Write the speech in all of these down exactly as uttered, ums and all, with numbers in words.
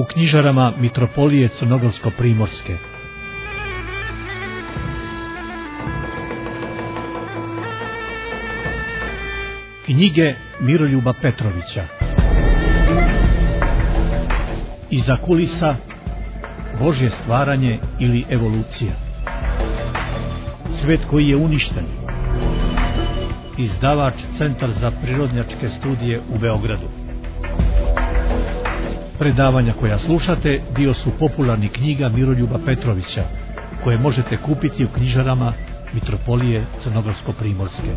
u knjižarama Mitropolije Crnogorsko-primorske. Knjige Miroljuba Petrovića. Iza kulisa, Božje stvaranje ili evolucija. Svet koji je uništen. Izdavač Centar za prirodnjačke studije u Beogradu. Predavanja koja slušate dio su popularnih knjiga Miroljuba Petrovića, koje možete kupiti u knjižarama Mitropolije Crnogorsko-primorske.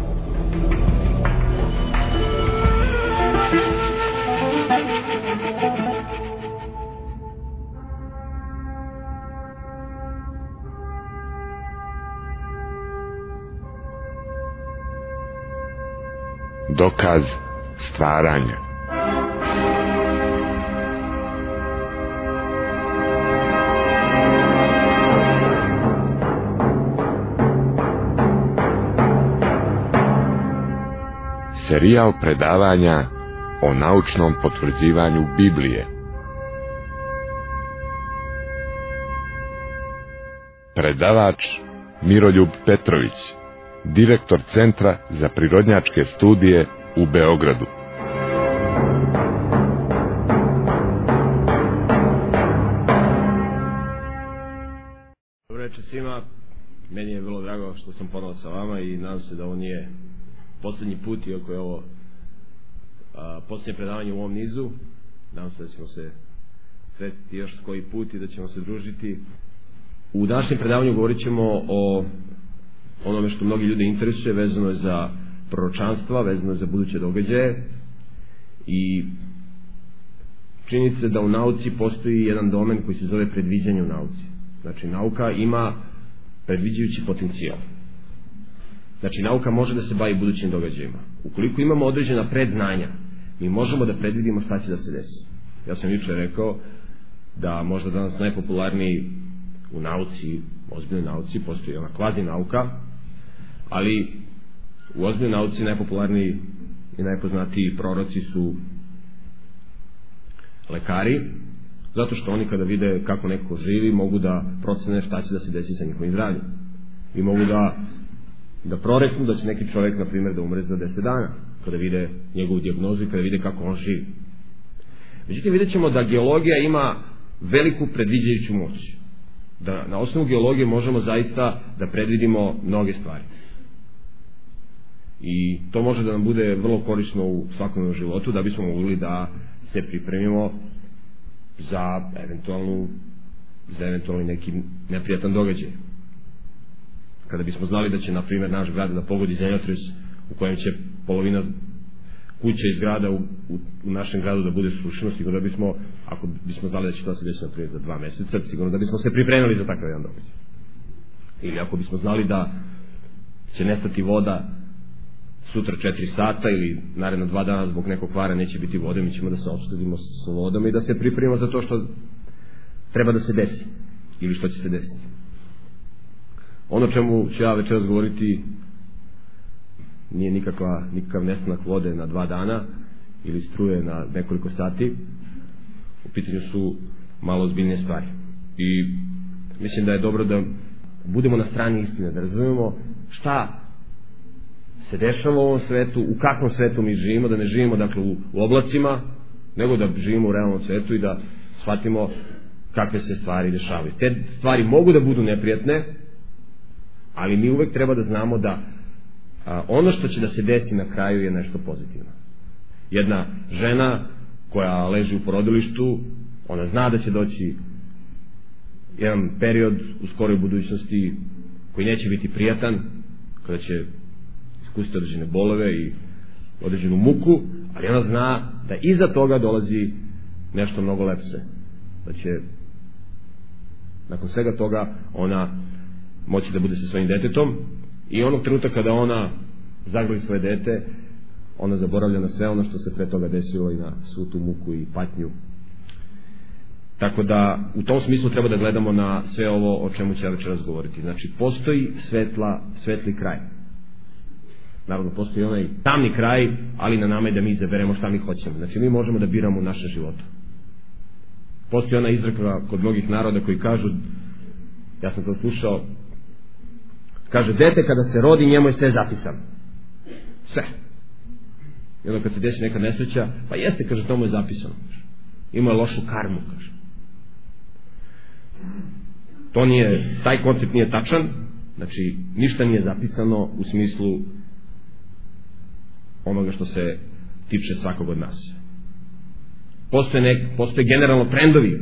Dokaz stvaranja. Serijal predavanja o naučnom potvrđivanju Biblije. Predavač Miroljub Petrović, direktor Centra za prirodnjačke studije u Beogradu. Dobro večer svima, meni je vrlo drago što sam ponovo sa vama i nadam se da ovo nije posljednji put, iako je ovo a, posljednje predavanje u ovom nizu. Nadam se da ćemo se sretiti još koji put i da ćemo se družiti. U današnjem predavanju govorit ćemo o onome što mnogi ljudi interesuje, vezano je za proročanstva, vezano je za buduće događaje, i čini se da u nauci postoji jedan domen koji se zove predviđanje u nauci. Znači, nauka ima predviđajući potencijal. Znači, nauka može da se bavi budućim događajima. Ukoliko imamo određena predznanja, mi možemo da predvidimo šta će da se desi. Ja sam jučer rekao da možda danas najpopularniji u nauci, ozbiljnoj nauci, postoji ona kvazi nauka, ali u ozbiljnoj nauci najpopularniji i najpoznatiji proroci su lekari, zato što oni kada vide kako neko živi mogu da procene šta će da se desi sa njihovim zdravljem i mogu da da proreknu da će neki čovjek, na primjer, da umre za deset dana, kada vide njegovu dijagnozu i kada vide kako on živi. Međutim, vidjet ćemo da geologija ima veliku predviđajuću moć, da na osnovu geologije možemo zaista da predvidimo mnoge stvari, i to može da nam bude vrlo korisno u svakodnevnom životu, da bismo mogli da se pripremimo za eventualnu za eventualni neki neprijatan događaj. Kada bismo znali da će, na primjer, naš grad da pogodi zemljotres u kojem će polovina kuća iz grada u, u, u našem gradu da bude srušeno, sigurno da bismo, ako bismo znali da će to se desiti, na primjer, za dva meseca, sigurno da bismo se pripremili za takav jedan događaj. Ili ako bismo znali da će nestati voda sutra četiri sata ili naredno dva dana zbog nekog kvara neće biti vode, mi ćemo da se opskrbimo sa vodom i da se pripremimo za to što treba da se desi ili što će se desiti. Ono čemu ću ja večeras govoriti nije nikakva, nikakav nestanak vode na dva dana ili struje na nekoliko sati. U pitanju su malo ozbiljnije stvari. I mislim da je dobro da budemo na strani istine, da razumemo šta se dešava u ovom svetu, u kakvom svetu mi živimo, da ne živimo, dakle, u, u oblacima, nego da živimo u realnom svetu i da shvatimo kakve se stvari dešavaju. Te stvari mogu da budu neprijatne, ali mi uvek treba da znamo da a, ono što će da se desi na kraju je nešto pozitivno. Jedna žena koja leži u porodilištu, ona zna da će doći jedan period u skoroj budućnosti koji neće biti prijatan, kada će iskusiti određene bolove i određenu muku, ali ona zna da iza toga dolazi nešto mnogo lepše, da će nakon svega toga ona moći da bude sa svojim detetom, i onog trenutka kada ona zagrli svoje dete, ona zaboravlja na sve ono što se pre toga desilo i na svu tu muku i patnju. Tako da u tom smislu treba da gledamo na sve ovo o čemu ću ja večeras govoriti. Znači, postoji svetla, svetli kraj. Naravno, postoji onaj tamni kraj, ali na nama je da mi izaberemo šta mi hoćemo. Znači, mi možemo da biramo u našem životu. Postoji ona izreka kod mnogih naroda koji kažu, ja sam to slušao, kaže, dete kada se rodi njemu je sve zapisano. Sve. I onda kad se desi neka nesreća, pa jeste, kaže, to mu je zapisano. Ima je lošu karmu, kaže. To nije, taj koncept nije tačan, znači ništa nije zapisano u smislu onoga što se tiče svakog od nas. Postoje, nek, postoje generalno trendovi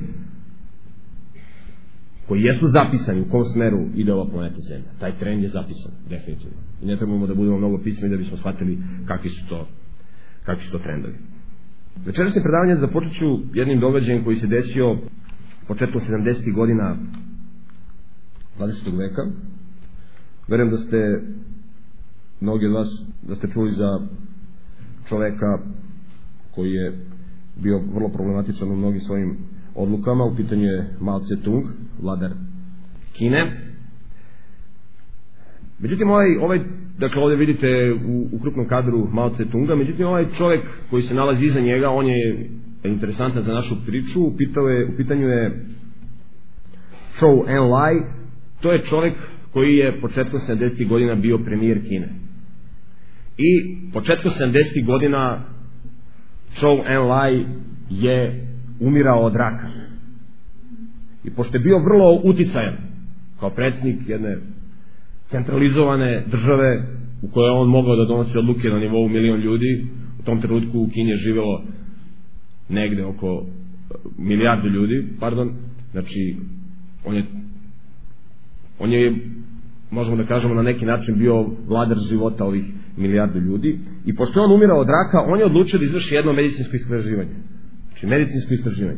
koji jesu zapisani u kom smeru ide ova planeta Zemlja. Taj trend je zapisan, definitivno. I ne trebamo da budemo mnogo pismeni da bismo shvatili kakvi su to, kakvi su to trendovi. Večerašnje predavanje započet ću jednim događajem koji se desio početkom sedamdesetih godina dvadesetog veka. Verujem da ste, mnogi od vas, da ste čuli za čoveka koji je bio vrlo problematičan u mnogim svojim odlukama. U pitanju je Mao Tse-tung, vladar Kine. Međutim, ovaj, ovaj dakle ovdje vidite u, u krupnom kadru Mao Tse-tunga, međutim ovaj čovjek koji se nalazi iza njega, on je interesantan za našu priču. U, je, u pitanju je Zhou Enlai. To je čovjek koji je početkom sedamdesetih godina bio premijer Kine. I početkom sedamdesetih godina Zhou Enlai je umirao od raka. I pošto je bio vrlo uticajan kao predsjednik jedne centralizovane države u kojoj on mogao da donosi odluke na nivou milion ljudi, u tom trenutku u Kini je živjelo negde oko milijardu ljudi, pardon, znači on je on je, možemo da kažemo, na neki način bio vladar života ovih milijardu ljudi. I pošto je on umirao od raka, on je odlučio da izvrši jedno medicinsko istraživanje. Znači medicinsko istraživanje.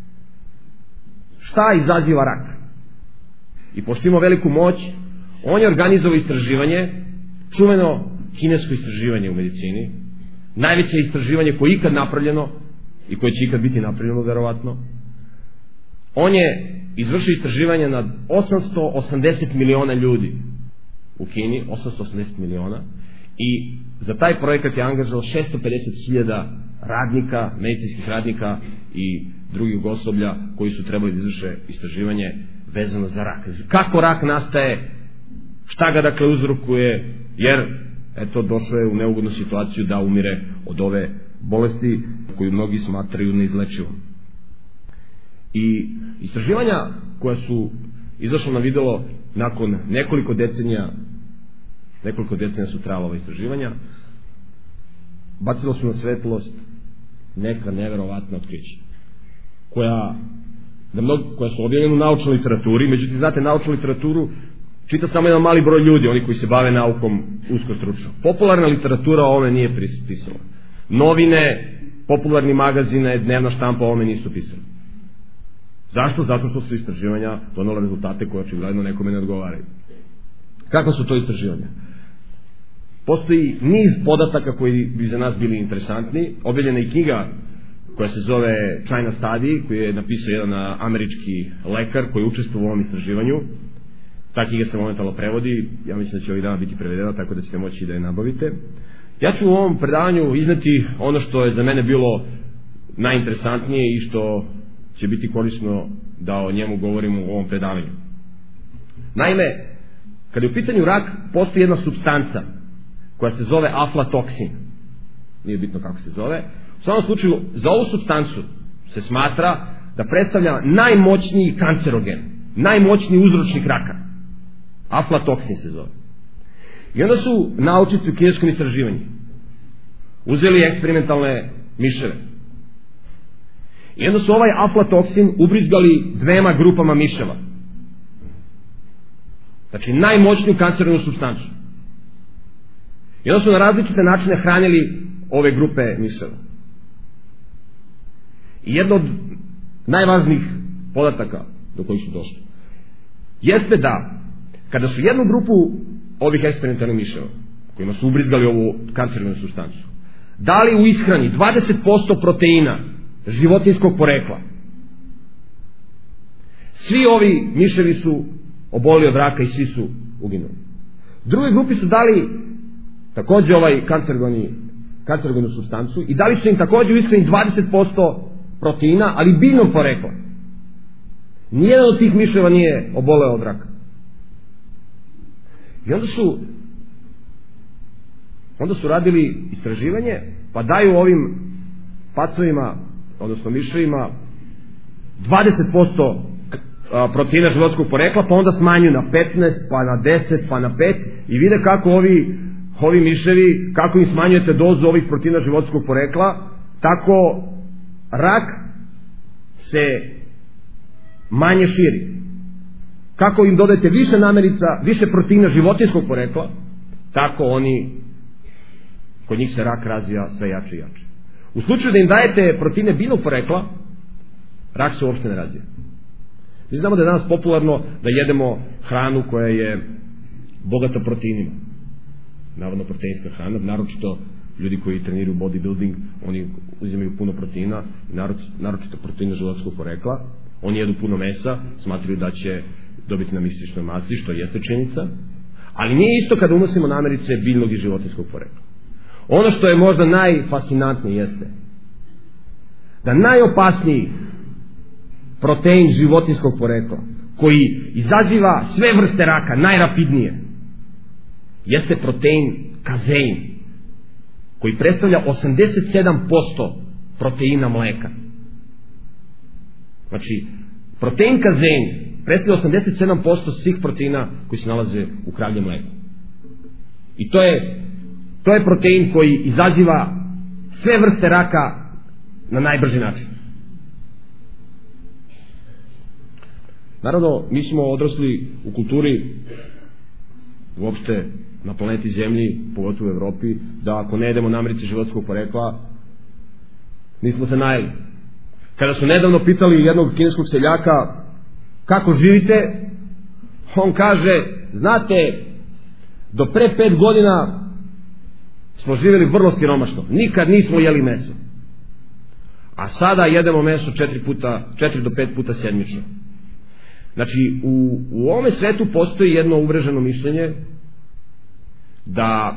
Šta izaziva rak? I pošto ima veliku moć, on je organizovao istraživanje, čuveno kinesko istraživanje u medicini, najveće istraživanje koje je ikad napravljeno i koje će ikad biti napravljeno, verovatno. On je izvršio istraživanje nad osamsto osamdeset miliona ljudi u Kini, osamsto osamdeset miliona, i za taj projekat je angažovao šesto pedeset hiljada radnika, medicinskih radnika i drugih osoblja koji su trebali da izvrše istraživanje vezano za rak. Kako rak nastaje, šta ga dakle uzrokuje, jer eto došao je u neugodnu situaciju da umire od ove bolesti koju mnogi smatraju neizlečivom. I istraživanja koja su izašla na videlo nakon nekoliko decenija, nekoliko decenija su trajala ova istraživanja, bacilo su na svetlost neka neverovatna otkrića koja, da mnogo, koja su objavljena u naučnoj literaturi. Međutim, znate, naučnu literaturu čita samo jedan mali broj ljudi, oni koji se bave naukom usko stručno. Popularna literatura o ovome nije pisala. Novine, popularni magazine, dnevna štampa o ovome nisu pisali. Zašto? Zato što su istraživanja donela rezultate koje očigledno nekome ne odgovaraju. Kako su to istraživanja? Postoji niz podataka koji bi za nas bili interesantni. Objavljena je knjiga koja se zove China Study, koju je napisao jedan američki lekar koji učestvuje u ovom istraživanju. Ta knjiga se momentalno prevodi, ja mislim da će ovih dana biti prevedena, tako da ćete moći da je nabavite. Ja ću u ovom predavanju izneti ono što je za mene bilo najinteresantnije i što će biti korisno da o njemu govorimo u ovom predavanju. Naime, kada je u pitanju rak, postoji jedna supstanca koja se zove aflatoksin. Nije bitno kako se zove. U svakom slučaju, za ovu supstancu se smatra da predstavlja najmoćniji kancerogen, najmoćniji uzročnik raka. Aflatoksin se zove. I onda su naučnici u kineskom istraživanju uzeli eksperimentalne miševe. I onda su ovaj aflatoksin ubrizgali dvema grupama miševa. Znači najmoćniju kancerogenu supstancu. I onda su na različite načine hranili ove grupe miševa. I jedno od najvažnijih podataka do kojih su došli jeste da kada su jednu grupu ovih eksperimentalnih miševa, kojima su ubrizgali ovu kancerogenu supstancu, dali u ishrani dvadeset posto proteina životinjskog porekla, svi ovi miševi su obolili od raka i svi su uginuli. Drugi grupi su dali također ovaj kancerogeni, kancerogenu supstancu i dali su im također u ishrani dvadeset posto proteina, ali biljnog porekla. Nijedan od tih miševa nije oboleo od raka. I onda su onda su radili istraživanje, pa daju ovim pacovima, odnosno miševima, dvadeset posto proteina životinjskog porekla, pa onda smanjuju na petnaest, pa na deset, pa na pet, i vide kako ovi, ovi miševi, kako im smanjujete dozu ovih proteina životinjskog porekla, tako rak se manje širi. Kako im dodajete više namirnica, više proteina životinjskog porekla, tako oni, kod njih se rak razvija sve jače i jače. U slučaju da im dajete proteine biljnog porekla, rak se uopšte ne razvija. Mi znamo da je danas popularno da jedemo hranu koja je bogata proteinima. Navodno proteinska hrana, naročito ljudi koji treniraju bodybuilding, oni uzimaju puno proteina, naročito proteina životinjskog porekla. Oni jedu puno mesa, smatraju da će dobiti na mišićnoj masi, što jeste činjenica, ali nije isto kada unosimo namirnice biljnog i životinjskog porekla. Ono što je možda najfascinantnije jeste da najopasniji protein životinjskog porekla, koji izaziva sve vrste raka najrapidnije, jeste protein kazein, koji predstavlja osamdeset sedam posto proteina mleka. Znači, protein kazein predstavlja osamdeset sedam posto svih proteina koji se nalaze u kravljem mleku. I to je, to je protein koji izaziva sve vrste raka na najbrži način. Naravno, mi smo odrasli u kulturi, uopšte na planeti Zemlji, pogotovo u Evropi, da ako ne jedemo namirnice životinjskog porekla, nismo se najeli. Kada su nedavno pitali jednog kineskog seljaka kako živite, on kaže, znate, do pre pet godina smo živjeli vrlo siromašno, nikad nismo jeli meso, a sada jedemo meso četiri puta, četiri do pet puta sedmično. Znači, u, u ovome svetu postoji jedno uvreženo mišljenje da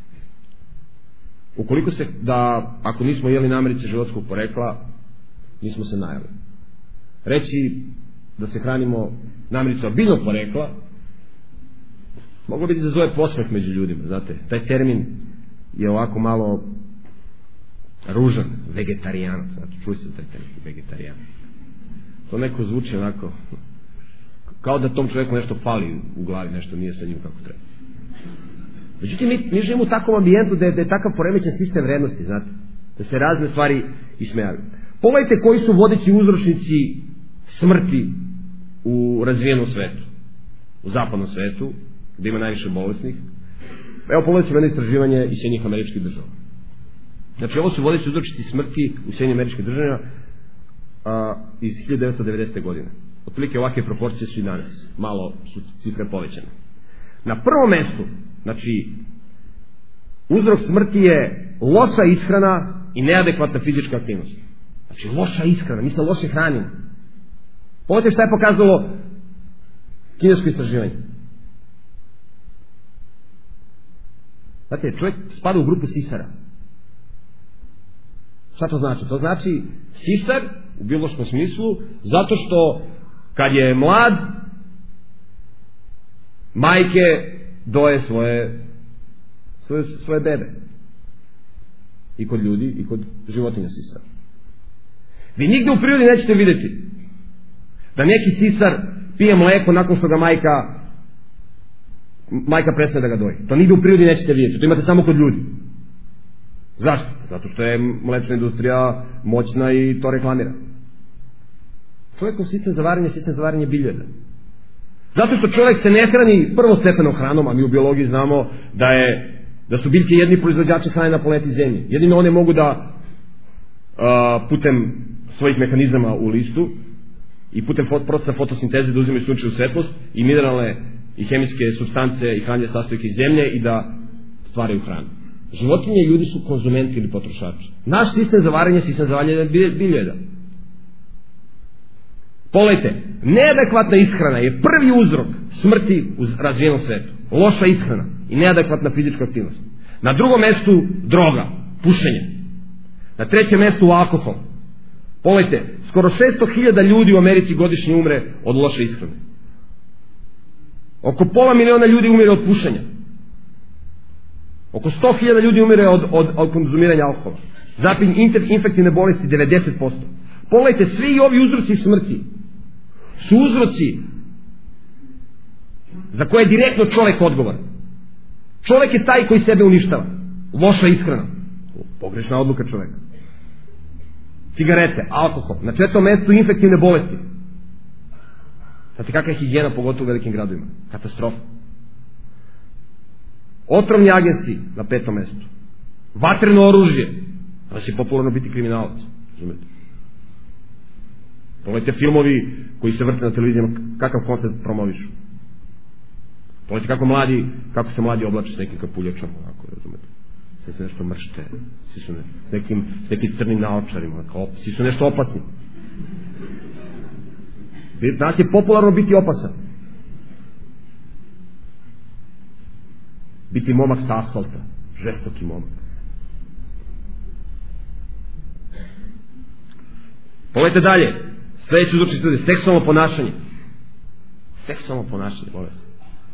ukoliko se, da ako nismo jeli namirnice životinjskog porekla, nismo se najeli. Reći da se hranimo namirnicama biljnog porekla moglo biti da zove posmeh među ljudima, znate, taj termin je ovako malo ružan, vegetarijanac, znate, čuli ste taj termin, vegetarijanac. To neko zvuči onako kao da tom čovjeku nešto fali u glavi, nešto nije sa njim kako treba. Međutim, mi, mi živimo u takvom ambijentu da je, da je takav poremećen sistem vrednosti, znate, da se razne stvari ismejavaju. Pogledajte koji su vodeći uzročnici smrti u razvijenom svetu, u zapadnom svetu, gdje ima najviše bolesnih. Evo, pogledajte jedno istraživanje iz Sjedinjenih Američkih Država. Znači, ovo su vodeći uzročnici smrti u Sjedinjenim Američkih Država a, iz hiljadu devetsto devedesete. godine. Otprilike ovakve proporcije su i danas. Malo su cifre povećane. Na prvom mestu, znači, uzrok smrti je loša ishrana i neadekvatna fizička aktivnost. Znači, loša ishrana, mi se loše hranimo. Pogledajte šta je pokazalo kinesko istraživanje. Znate, čovjek spada u grupu sisara. Šta to znači? To znači sisar u biološkom smislu, zato što kad je mlad, majke doje svoje svoje, svoje bebe. I kod ljudi, i kod životinja sisara. Vi nigde u prirodi nećete vidjeti da neki sisar pije mleko nakon što ga majka majka prestane da ga doji. To nigde u prirodi nećete vidjeti. To imate samo kod ljudi. Zašto? Zato što je mlečna industrija moćna i to reklamira. Čovjekov sistem za varenje, sistem za varenje biljega. Zato što čovjek se ne hrani prvostepenom hranom, a mi u biologiji znamo da je da su biljke jedni proizvođači hrane na planeti Zemlji. Jedino one mogu da a, putem svojih mehanizama u listu i putem procesa fotosinteze da uzimaju sunčevu svetlost i mineralne i hemijske supstance i hranjive sastojke iz zemlje i da stvaraju hranu. Životinje i ljudi su konzumenti ili potrošači. Naš sistem za varenje, sistem za varenje biljega. Pogledajte, neadekvatna ishrana je prvi uzrok smrti u razvijenom svetu. Loša ishrana i neadekvatna fizička aktivnost. Na drugom mjestu droga, pušenje. Na trećem mjestu alkohol. Pogledajte, skoro šesto hiljada ljudi u Americi godišnje umre od loše ishrane. Oko pola miliona ljudi umire od pušenja. Oko sto hiljada ljudi umire od, od, od konzumiranja alkohola. Zatim infektivne bolesti devedeset posto. Pogledajte, svi ovi uzroci smrti su uzroci za koje je direktno čovjek odgovoran. Čovjek je taj koji sebe uništava. Loša ishrana. Pogrešna odluka čovjeka. Cigarete, alkohol. Na četvrtom mjestu infektivne bolesti. Znate kakva je higijena, pogotovo u velikim gradovima? Katastrofa. Otrovni agensi na petom mjestu. Vatreno oružje. Znači je popularno biti kriminalac. Razumete? Pogledajte filmovi koji se vrte na televizijama, kakav koncept promovišu. Pogledajte kako mladi, kako se mladi oblače s nekim kapuljačom, onako, razumete? Sve se nešto mršte, svi su ne, s, nekim, s nekim crnim naočarima, kao, svi su nešto opasni. Danas je popularno biti opasan. Biti momak sa asfalta, žestoki momak. Pogledajte dalje, sljedeći uzročni studij, seksualno ponašanje. Seksualno ponašanje, molim se.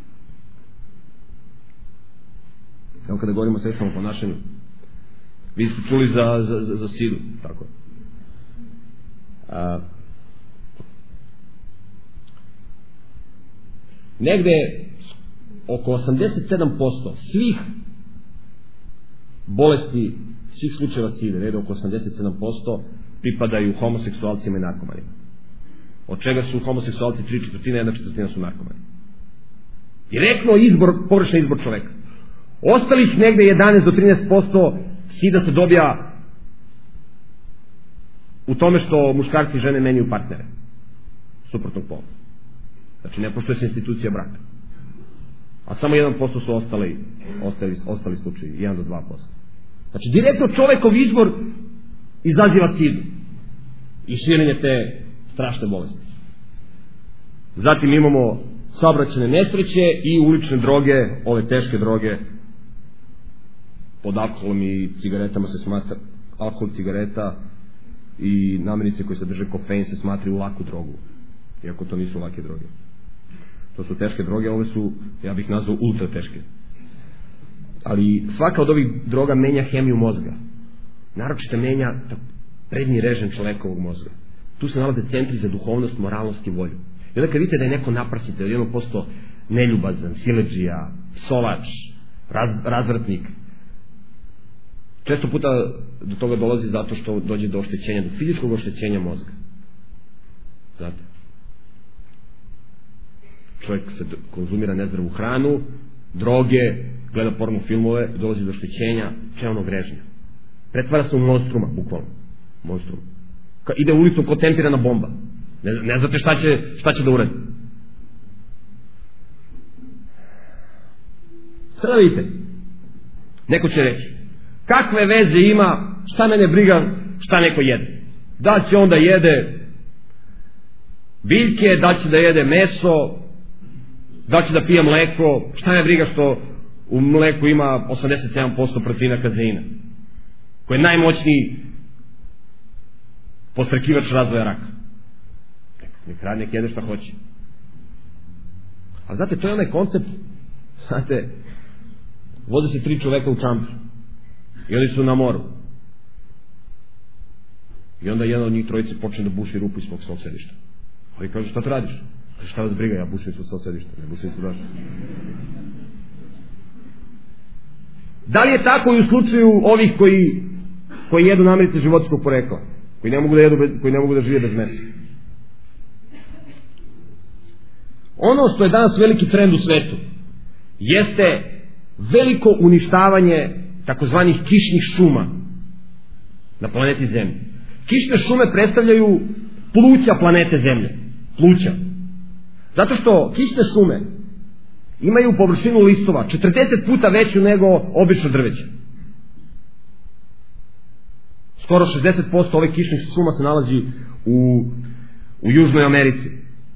Evo kada govorimo o seksualnom ponašanju, vi ste čuli za, za, za, za sidu, tako. A, negde oko osamdeset sedam posto svih bolesti, svih slučajeva side, negde oko osamdeset sedam posto pripadaju homoseksualcima i narkomanima. Od čega su homoseksualci tri četvrtine, jedna četvrtina su narkomani. Direktno izbor, pogrešan izbor čoveka. Ostalih negde jedanaest do trinaest posto sida se dobija u tome što muškarci i žene menjaju partnere suprotnog pola. Znači ne poštuje se institucija braka. A samo jedan posto su ostali ostali, ostali slučajevi, jedan do dva posto. Znači direktno čovekov izbor izaziva sidu i širenje te strašne bolesti. Zatim imamo saobraćajne nesreće i ulične droge, ove teške droge. Pod alkoholom i cigaretama se smatra, alkohol, cigareta i namirnice koje sadrže kofein se smatraju laku drogu, iako to nisu lake droge. To su teške droge, ove su, ja bih nazvao, ultra teške. Ali svaka od ovih droga menja hemiju mozga. Naročito menja prednji režim čovjekovog mozga. Tu se nalaze centri za duhovnost, moralnost i volju. I onda kad vidite da je neko naprasite, da je jedno posto neljubazan, siledžija, psovač, raz, razvrtnik, često puta do toga dolazi zato što dođe do oštećenja, do fizičkog oštećenja mozga. Znate? Čovjek se konzumira nezdravu hranu, droge, gleda porno filmove, dolazi do oštećenja čelnog režnja. Pretvara se u monstruma, bukvalno. Monstrum. Ka, ide ulicom kao tempirana bomba. Ne, ne znate šta će, šta će da uradi. Sada vidite. Neko će reći, kakve veze ima, šta mene briga, šta neko jede. Da će onda jede biljke, da će da jede meso, da će da pije mleko, šta me briga što u mleku ima osamdeset sedam posto proteina kazeina, koji je najmoćniji podstrekivač razvoja raka. Nek radi, nek jede šta hoće. A znate, to je onaj koncept, znate, voze se tri čoveka u čampu i oni su na moru. I onda jedan od njih trojice počne da buši rupu ispod svog sedišta. Ovi kažu, šta to radiš? Kaže, šta vas briga, ja bušim ispod svog sedišta, ne bušim ispod daša. Da li je tako i u slučaju ovih koji, koji jedu namirnice životinjskog porekla? Koji ne mogu da jedu, koji ne mogu da žive bez mesa? Ono što je danas veliki trend u svetu jeste veliko uništavanje takozvanih kišnih šuma na planeti Zemlji. Kišne šume predstavljaju pluća planete Zemlje. Pluća. Zato što kišne šume imaju površinu listova četrdeset puta veću nego obično drveće. Skoro šezdeset posto ovih kišnih šuma se nalazi u, u Južnoj Americi.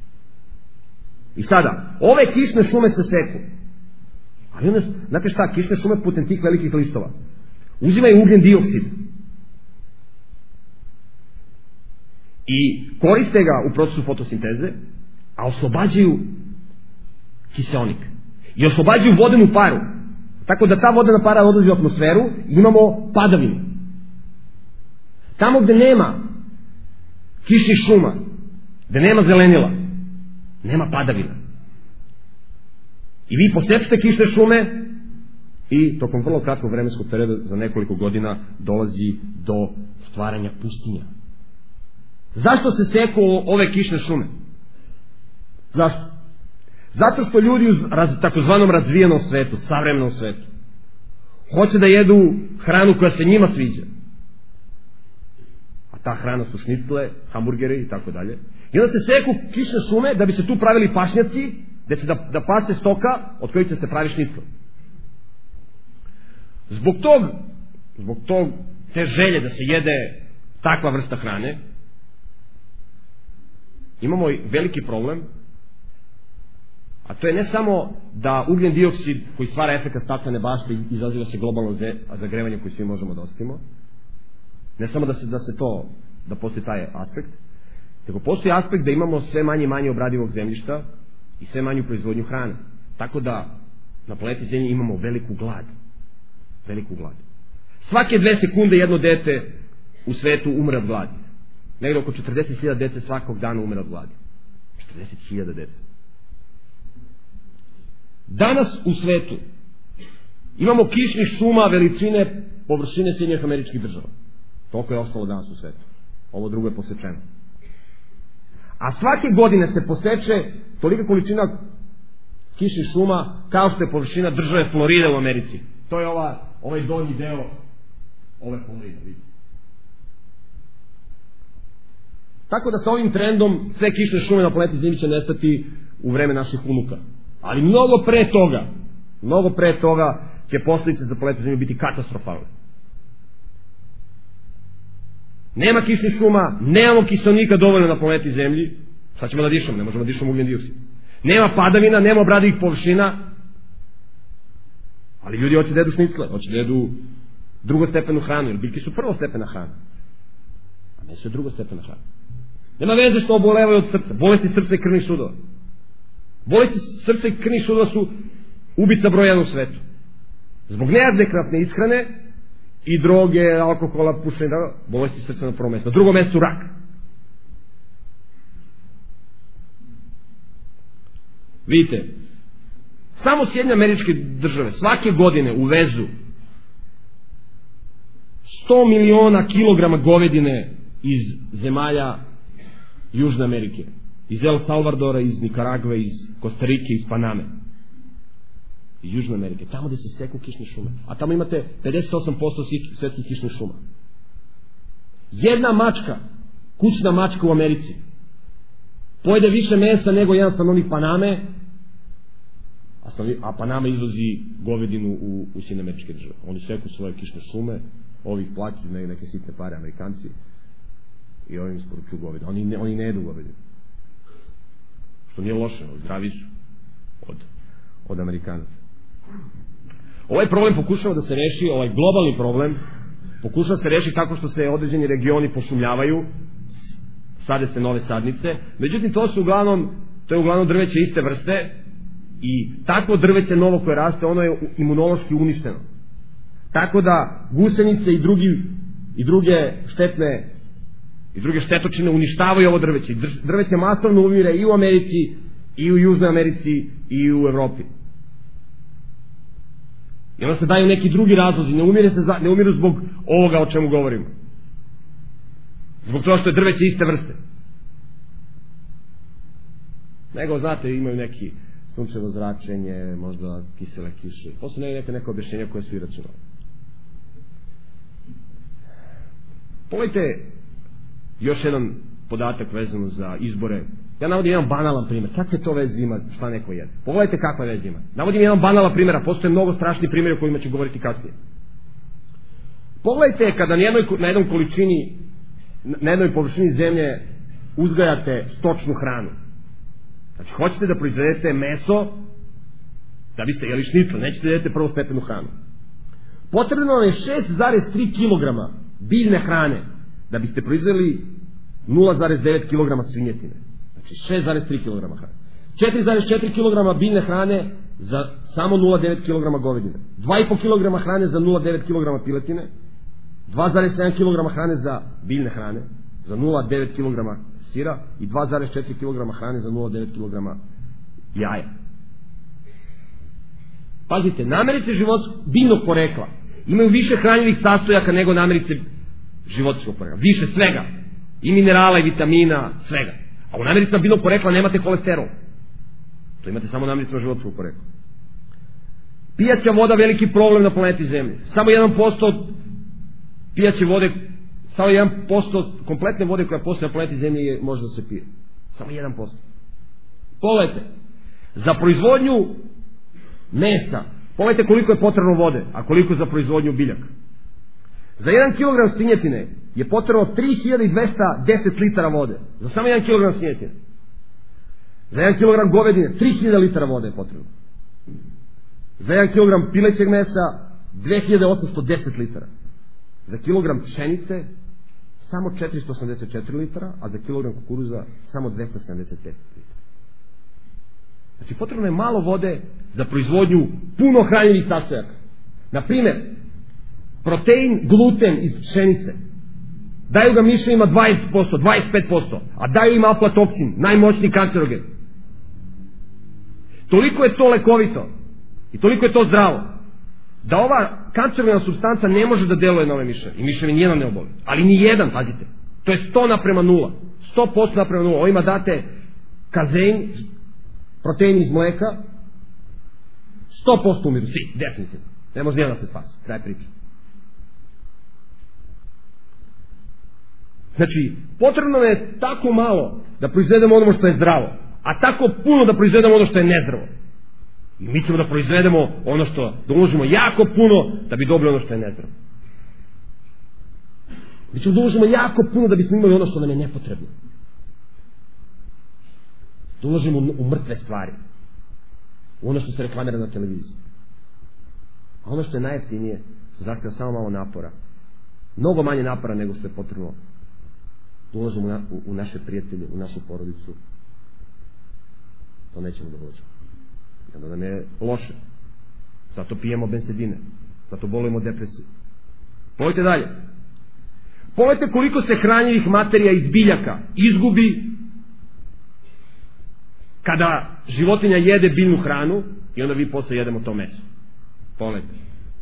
I sada, ove kišne šume se seku. Ali onda, znate šta, kišne šume putem tih velikih listova uzimaju ugljen dioksid. i koriste ga u procesu fotosinteze, a oslobađaju kiseonik i oslobađaju vodenu paru, tako da ta vodena para odlazi u atmosferu i imamo padavinu. Tamo gde nema kišnih šuma, gde nema zelenila, nema padavina. I vi posečete kišne šume i tokom vrlo kratkog vremenskog perioda, za nekoliko godina, dolazi do stvaranja pustinja. Zašto se seku ove kišne šume? Zašto? Zato što ljudi u raz, takozvanom razvijenom svetu, savremenom svetu, hoće da jedu hranu koja se njima sviđa. A ta hrana su šnicle, hamburgeri i tako dalje. I onda se seku kišne šume da bi se tu pravili pašnjaci, gde će da, da pase stoka od kojih će se pravi šnicle. Zbog tog, zbog tog te želje da se jede takva vrsta hrane, imamo i veliki problem, a to je ne samo da ugljen dioksid koji stvara efekat staklene bašte i izaziva se globalno zagrevanje koje svi možemo da osetimo, ne samo da se, da se to, da postoji taj aspekt, nego postoji aspekt da imamo sve manje i manje obradivog zemljišta i sve manju proizvodnju hrane. Tako da na planeti Zemlji imamo veliku glad. Veliku glad. Svake dve sekunde jedno dete u svetu umre od gladi. Negdje oko četrdeset hiljada dece svakog dana umre od gladi. četrdeset hiljada dece. Danas u svetu imamo kišnih šuma veličine površine Sjedinjenih Američkih Država. Toliko je ostalo danas u svetu. Ovo drugo je posečeno. A svake godine se poseče tolika količina kišnih šuma kao što je površina države Floride u Americi. To je ova, ovaj donji deo ove Floride. Vidite. Tako da sa ovim trendom sve kišne šume na planeti Zemlji će nestati u vreme naših unuka. Ali mnogo pre toga, mnogo pre toga će posljedice za planetu Zemlju biti katastrofalne. Nema kišnih šuma, nemamo kiselnika dovoljno na planeti Zemlji, šta ćemo da dišemo, ne možemo da dišemo ugljen dioksid. Nema padavina, nema obradivih površina, ali ljudi hoće da jedu šnicle, hoće da jedu drugostepenu hranu, jer biljke su prvostepena hrana, a meso je drugostepena hrana. Nema veze što obolevaju od srca, bolesti srca i krvnih sudova. Bolesti srca i krvnih sudova su ubica broj jedan u svetu. Zbog neadekvatne ishrane i droge, alkohola, pušenja, bolesti srca na prvom mjestu. Na drugom mjestu rak. Vidite, samo Sjedinjene Američke Države svake godine uvezu sto miliona kilograma govedine iz zemalja Južne Amerike, iz El Salvadora, iz Nikaragve, iz Kostarike, iz Paname, iz Južne Amerike, tamo gde se seku kišne šume, a tamo imate pedeset osam posto svetskih kišnih šuma. Jedna mačka, kućna mačka u Americi, pojede više mesa nego jedan stanovnik Paname, a, stanovnik, a Panama izvozi govedinu u, u Sjedinjene Američke Države. Oni seku svoje kišne šume, ovih plaći ne, neke sitne pare Amerikanci i ovim isporučuju govedinu. Oni ne, oni ne jedu govedinu. Što nije loše, zdravi su od, od Amerikanaca. Ovaj problem pokušava da se reši, ovaj globalni problem pokušava se reši tako što se određeni regioni pošumljavaju, sade se nove sadnice, međutim to su uglavnom, to je uglavnom drveće iste vrste i takvo drveće novo koje raste, ono je imunološki uništeno. Tako da gusenice i drugi i druge štetne i druge štetočine uništavaju ovo drveće. Drveće masovno umire i u Americi, i u Južnoj Americi, i u Evropi. I onda se daju neki drugi razlozi, ne, umire se za, ne umiru zbog ovoga o čemu govorimo. Zbog toga što je drveće iste vrste. Nego, znate, imaju neki sunčevo zračenje, možda kisele kiše. Postoje neke, neke objašnjenja koje su iracionalne. Pogledajte još jedan podatak vezano za izbore. Ja navodim jedan banalan primjer. Kakve to veze ima šta neko jede? Pogledajte kakva veze ima. Navodim jedan banalan primjer, a postoje mnogo strašni primjeri o kojima ću govoriti kasnije. Pogledajte kada na jednoj, na jednoj količini, na jednoj površini zemlje uzgajate stočnu hranu. Znači, hoćete da proizvedete meso da biste jeli šnicle, nećete da jedete prvostepenu hranu. Potrebno vam je šest zarez tri kilograma biljne hrane da biste proizveli nula zarez devet kilograma svinjetine, znači šest zarez tri kilograma hrane, četiri zarez četiri kilograma biljne hrane za samo nula zarez devet kilograma govedine, dva i po kilograma hrane za nula zarez devet kilograma piletine, dva zarez sedam kilograma hrane za biljne hrane, za nula zarez devet kilograma sira i dva zarez četiri kilograma hrane za nula zarez devet kilograma jaja. Pazite, namirnice životinjskog biljnog porekla imaju više hranjivih sastojaka nego namirnice životinjskog porekla. Više svega. I minerala, i vitamina, svega. A u namirnicama biljnog porekla nemate holesterol. To imate samo u namirnicama životinjskog porekla. Pijaća voda veliki problem na planeti Zemlji. Samo jedan posto pijaće vode, samo jedan posto kompletne vode koja postoji na planeti Zemlji je, može da se pije. Samo jedan posto. Pogledajte. Za proizvodnju mesa, pogledajte koliko je potrebno vode, a koliko za proizvodnju biljaka. Za jedan kilogram svinjetine je potrebno tri hiljade dvesta deset litara vode. Za samo jedan kilogram svinjetine. Za jedan kilogram govedine tri hiljade litara vode je potrebno. Za jedan kilogram pilećeg mesa dve hiljade osamsto deset litara. Za kilogram pšenice samo četiristo osamdeset četiri litara, a za kilogram kukuruza samo dvesta sedamdeset pet litara. Znači potrebno je malo vode za proizvodnju puno hranjivih sastojaka. Na primjer, protein gluten iz pšenice daju ga miševima dvadeset posto, dvadeset pet posto, a daju im aflatoksin, najmoćniji kancerogen. Toliko je to lekovito i toliko je to zdravo da ova kancerogena supstanca ne može da deluje na ove miševe i miševi nijedan ne oboli, ali ni jedan, pazite, to je sto naprema nula, sto posto naprema nula. Ovima date kazein, protein iz mleka, sto posto umiru, svi, definitivno, ne može nijedan da se spasi, kraj priče. Znači, potrebno je tako malo da proizvedemo ono što je zdravo, a tako puno da proizvedemo ono što je nezdravo. I mi ćemo da proizvedemo ono što, da uložimo jako puno da bi dobili ono što je nezdravo. Mi ćemo da uložimo jako puno da bismo imali ono što nam je nepotrebno. Da uložimo u mrtve stvari, u ono što se reklamira na televiziji. A ono što je najjeftinije, zahteva samo malo napora, mnogo manje napora nego što je potrebno da uložimo u, na, u, u naše prijatelje, u našu porodicu. To nećemo da uložimo. I onda nam je loše. Zato pijemo bensedine, zato bolujemo depresiju. Pogledajte dalje. Pogledajte koliko se hranjivih materija iz biljaka izgubi kada životinja jede biljnu hranu i onda vi posle jedemo to meso. Pogledajte.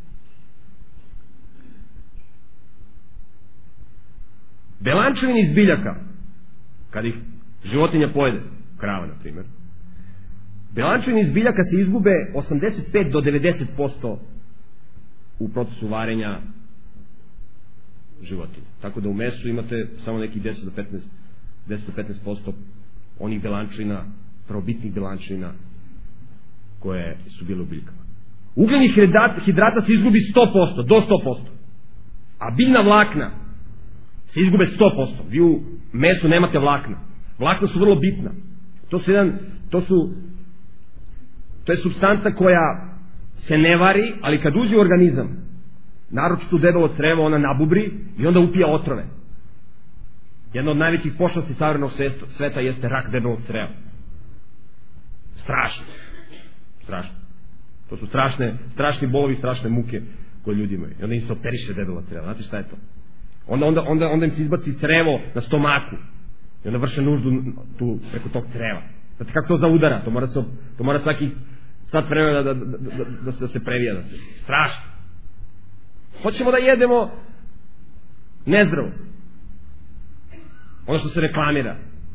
Belančevine iz biljaka, kada ih životinja pojede, krava na primjer, belančevine iz biljaka se izgube osamdeset pet do devedeset posto u procesu varenja životinja. Tako da u mesu imate samo nekih deset do petnaest posto onih belančevina, prvobitnih belančevina koje su bile u biljkama. Ugljenih hidrata se izgubi sto posto, do sto posto. A biljna vlakna se izgube sto posto. Vi u mesu nemate vlakna. Vlakna su vrlo bitna. To su jedan, to su to je supstanca koja se ne vari, ali kad uđe u organizam, naročito u debelo crevo, ona nabubri i onda upija otrove. Jedna od najvećih pošasti savremenog sveta jeste rak debelog creva. Strašno. Strašno. To su strašne, strašni bolovi, strašne muke koje ljudi imaju. I onda im se operiše debelo crevo. Znate šta je to? Onda, onda, onda, onda im se izbaci crevo na stomaku. I onda vrše nuždu tu preko tog creva. Znate kako to zaudara? To mora, se, to mora svaki sat vremena da, da, da, da, da, se, da se previja. Da se, strašno. Hoćemo da jedemo nezdravo. Ono što se reklamira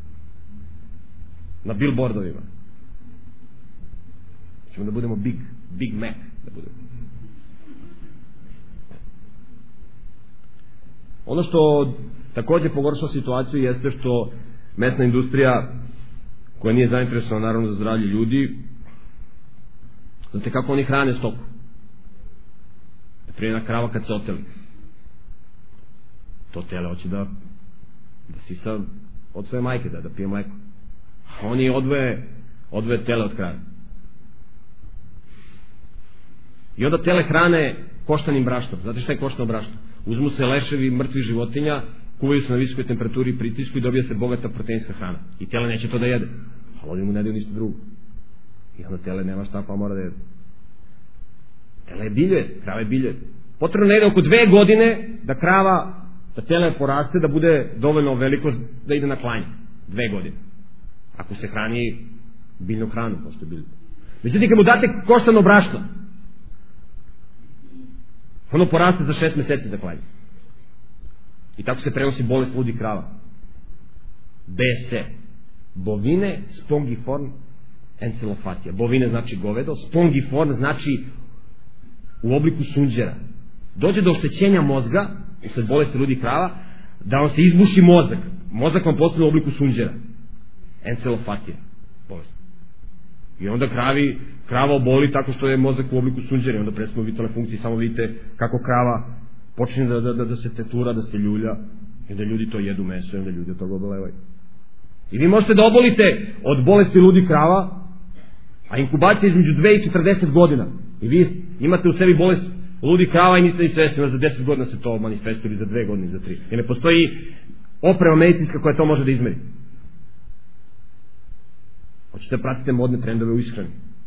na billboardovima. Hoćemo da budemo big, big Mac. Da budemo. Ono što također pogoršava situaciju jeste što mesna industrija, koja nije zainteresovana naravno za zdravlje ljudi, znate kako oni hrane stoku. Prije jedna krava kad se oteli, to tele hoće da da sisa od svoje majke, da, da pije mleko. A oni odvoje odvoje tele od krave. I onda tele hrane koštanim brašnom. Znate šta je koštano brašno? Uzmu se leševi mrtvih životinja kuvaju se na visokoj temperaturi i pritisku i dobija se bogata proteinska hrana. I tele neće to da jede. Ali oni mu ne daju ništa drugo. I onda tele nema šta, pa mora da jede. Tele je biljuje, krava je biljuje. Potrebno ne ide oko dve godine da krava, da tele poraste, da bude dovoljno veliko da ide na klanje. Dve godine. Ako se hrani biljnu hranu, pošto je biljno. Međutim, kad mu date koštano brašno, ono poraste za šest meseci za klanje. I tako se prenosi bolest ludih krava. B S. Bovine spongiform encelofatija. Bovine znači govedo, spongiform znači u obliku sunđera. Dođe do oštećenja mozga usled bolesti ludih krava, da vam se izbuši mozak. Mozak vam postane u obliku sunđera. Encelofatija. Bolest. I onda kravi, krava oboli tako što je mozak u obliku sunđera. I onda predstavno vitalne funkcije, samo vidite kako krava počne da, da, da, da se tetura, da se ljulja. I onda ljudi to jedu meso, i onda ljudi od toga obolevaju. I vi možete da obolite od bolesti ludih krava, a inkubacija između dve i četrdeset godina. I vi imate u sebi bolest ludih krava i niste ni svesni, za deset godina se to manifestuje, ili za dve godine, za tri. I ne postoji oprema medicinska koja to može da izmeri. Hoćete da pratite modne trendove u ishrani.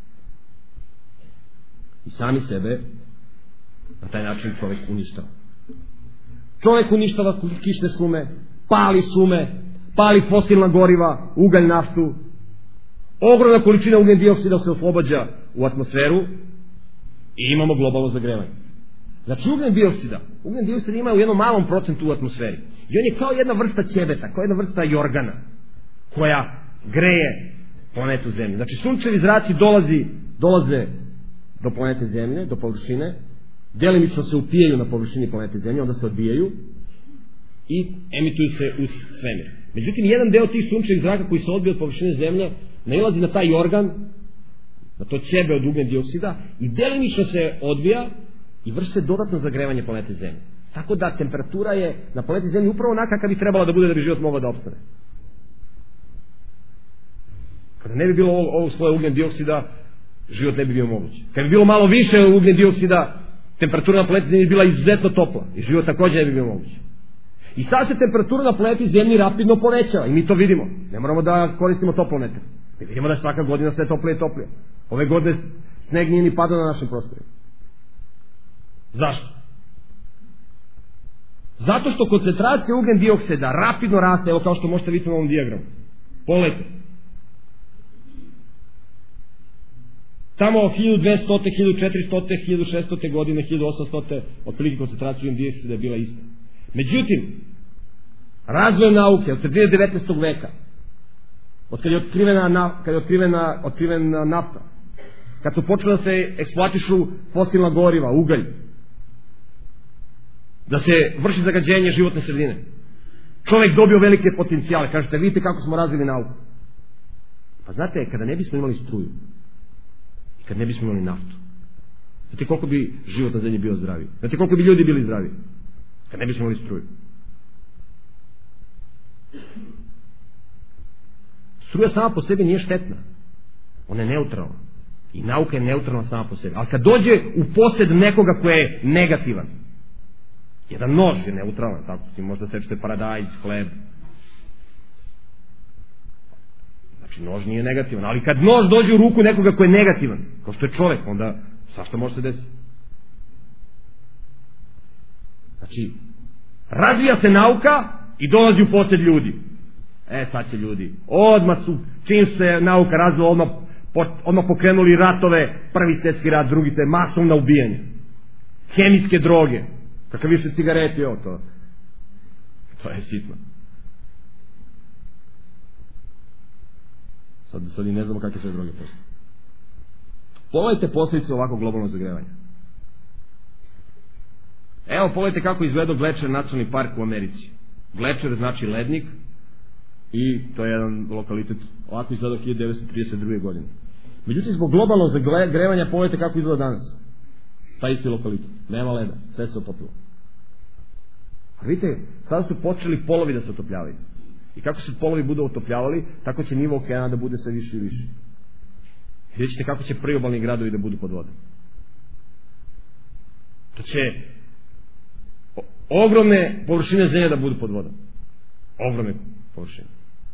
I sami sebe na taj način čovjek uništava. Čovjek uništava kišne šume, pali šume, pali fosilna goriva, ugalj, naftu. Ogromna količina ugljen dioksida se oslobađa u atmosferu i imamo globalno zagrevanje. Znači ugljen dioksida, ugljen dioksida ima u jednom malom procentu u atmosferi. I on je kao jedna vrsta ćebeta, kao jedna vrsta jorgana koja greje planetu Zemlje. Znači sunčevi zraci dolazi, dolaze do planete Zemlje, do površine, delimično se upijaju na površini planete Zemlje, onda se odbijaju i emituju se uz svemir. Međutim, jedan deo tih sunčevih zraka koji se odbija od površine Zemlje nailazi na taj organ, na to ćebe od ugljen dioksida i delimično se odbija i vrši se dodatno zagrevanje planete Zemlje. Tako da temperatura je na planeti Zemlji upravo onaka kad bi trebala da bude da bi život mogao da opstane. Kada ne bi bilo ovog, ovog svoje ugljen dioksida, život ne bi bio moguć. Kad bi bilo malo više ugljen dioksida, temperatura na planeti Zemlji bi bila izuzetno topla i život također ne bi bio moguć. I sad se temperatura na planeti Zemlji rapidno povećava i mi to vidimo. Ne moramo da koristimo toplomete. Mi vidimo da svaka godina sve toplije i toplije. Ove godine sneg nije ni padao na našem prostoru. Zašto? Zato što koncentracija ugljen dioksida rapidno raste, evo kao što možete vidjeti na ovom dijagramu. Pogledajte. Tamo hiljadu dvesta, hiljadu četiristo, hiljadu šesto godine, hiljadu osamsto otprilike koncentracija ugljen dioksida je bila ista. Međutim, razvoj nauke od sredine devetnaestog veka, od kad je otkrivena, kad je otkrivena, otkrivena nafta, kad su počeli da se eksploatišu fosilna goriva, ugalj, da se vrši zagađenje životne sredine, čovjek dobio velike potencijale. Kažete, vidite kako smo razvili nauku. Pa znate, kada ne bismo imali struju, kad ne bismo imali naftu, znate koliko bi život na zemlji bio zdraviji, znate koliko bi ljudi bili zdraviji kad ne bismo imali struju. Struja sama po sebi nije štetna, ona je neutralna i nauka je neutralna sama po sebi, ali kad dođe u posjed nekoga ko je negativan, jedan nož je neutralan, tako si možda sečete paradajz, hleb, znači nož nije negativan, ali kad nož dođe u ruku nekoga ko je negativan, kao što je čovjek, onda svašta može se desiti. Znači, razvija se nauka i dolazi u posjed ljudi. E, sad će ljudi, odmah su, čim se nauka razvila, odmah, odmah pokrenuli ratove, prvi svjetski rat, drugi se, masovna ubijanja, hemijske droge, kakav više cigareti, o, to, to je sitno. Sad, sad i ne znamo kakve sve droge postoje. Pogledajte posljedice ovako globalnog zagrevanja. Evo, pogledajte kako izgleda Glacier nacionalni park u Americi. Glacier znači lednik i to je jedan lokalitet, ovako izgleda hiljadu devetsto trideset druge godine. Međutim, zbog globalnog zagrevanja pogledajte kako izgleda danas. Taj isti lokalitet. Nema leda, sve se otopilo. A vidite, sada su počeli polovi da se otopljavaju. I kako se polovi budu otopljavali, tako će nivo okeana da bude sve više i više. Vidjet ćete kako će priobalni gradovi da budu pod vodom. To će ogromne površine zemlje da budu pod vodom. Ogromne površine.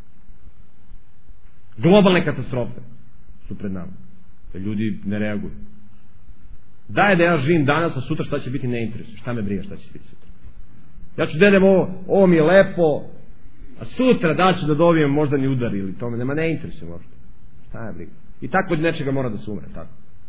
Globalne katastrofe su pred nama. Ljudi ne reaguju. Daj da ja živim danas, a sutra šta će biti ne interesuje. Šta me briga šta će biti sutra. Ja ću dedem ovo, ovo mi je lepo, a sutra da ću da dobijem možda ni udar ili tome, nema ne interesuje možda. Šta je briga. I tako od nečega mora da se umre, tako.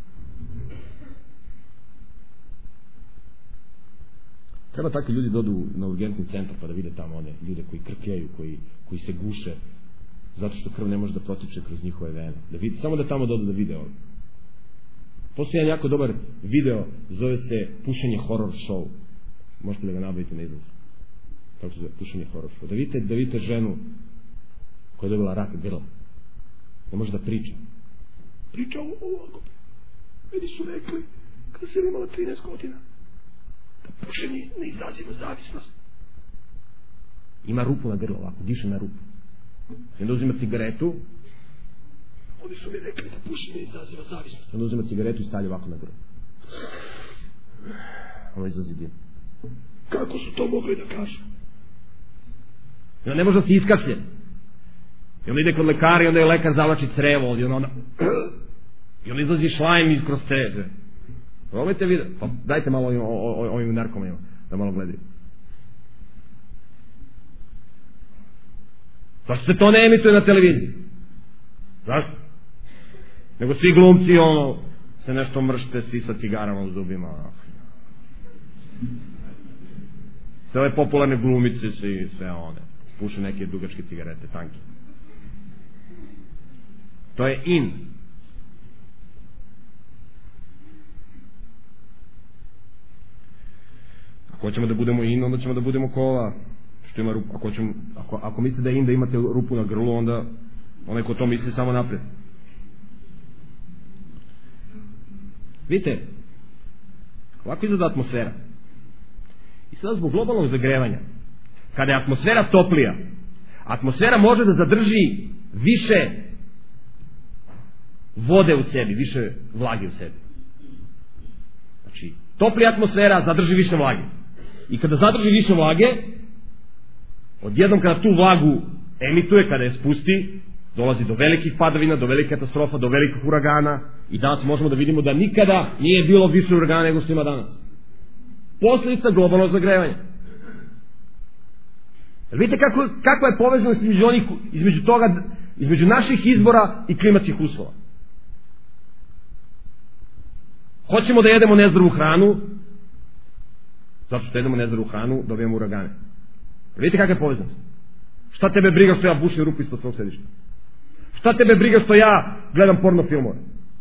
Treba takvi ljudi dodu na urgentni centar pa da vide tamo one ljude koji krkljaju, koji, koji se guše zato što krv ne može da protiče kroz njihove vene. Da vidi, samo da tamo dodu da vide ovo. Postoji jedan jako dobar video, zove se Pušenje horror show. Možete da ga nabavite na izlazu. Kako se zove? Pušenje horror show. Da vidite, da vidite ženu koja je dobila rak grla. Ne može da priča. Priča ovako. Meni su rekli, kada sam imala trinaest godina, da pušenje ne izaziva zavisnost. Ima rupu na grlo ovako, diše na rupu. I onda uzima cigaretu. Oni su mi rekli da pušenje izaziva zavisnost. I onda uzima cigaretu i stavlja ovako na grlo. Ono izlazi dim. Kako su to mogli da kažu? I onda ne može da se iskašlje. I onda ide kod lekara i onda je lekar zavlači crevo ovdje. Onda, onda... I onda izlazi šlajm iz kroz crevo. Probajte vidjeti. Pa dajte malo ovim, ovim narkomanima da malo gledaju. Zašto se to ne emituje na televiziji? Zašto? Nego svi glumci ono se nešto mršte, svi sa cigarama u zubima. Sve ove popularne glumice svi, sve one puše neke dugačke cigarete, tanke. To je in. Ako hoćemo da budemo in, onda ćemo da budemo ko ova što ima rupu. Ako, ćemo, ako, ako mislite da je in da imate rupu na grlu, onda onaj ko to misli samo napred. Vidite, ovako izgleda atmosfera. I sada zbog globalnog zagrevanja, kada je atmosfera toplija, atmosfera može da zadrži više vode u sebi, više vlage u sebi. Znači, toplija atmosfera zadrži više vlage. I kada zadrži više vlage, odjednom kada tu vlagu emituje, kada je spusti, dolazi do velikih padavina, do velikih katastrofa, do velikih uragana. I danas možemo da vidimo da nikada nije bilo više uragana nego što ima danas. Posljedica globalnog zagrevanja. Jer vidite kako, kako je povezanost između, onih, između toga, između naših izbora i klimatskih uslova. Hoćemo da jedemo nezdravu hranu, zato što jedemo nezdravu hranu, dobijemo uragane. Vidite kakva je povezanost. Šta tebe briga što ja bušim rupu ispod svog sedišta? Šta tebe briga što ja gledam porno filmove?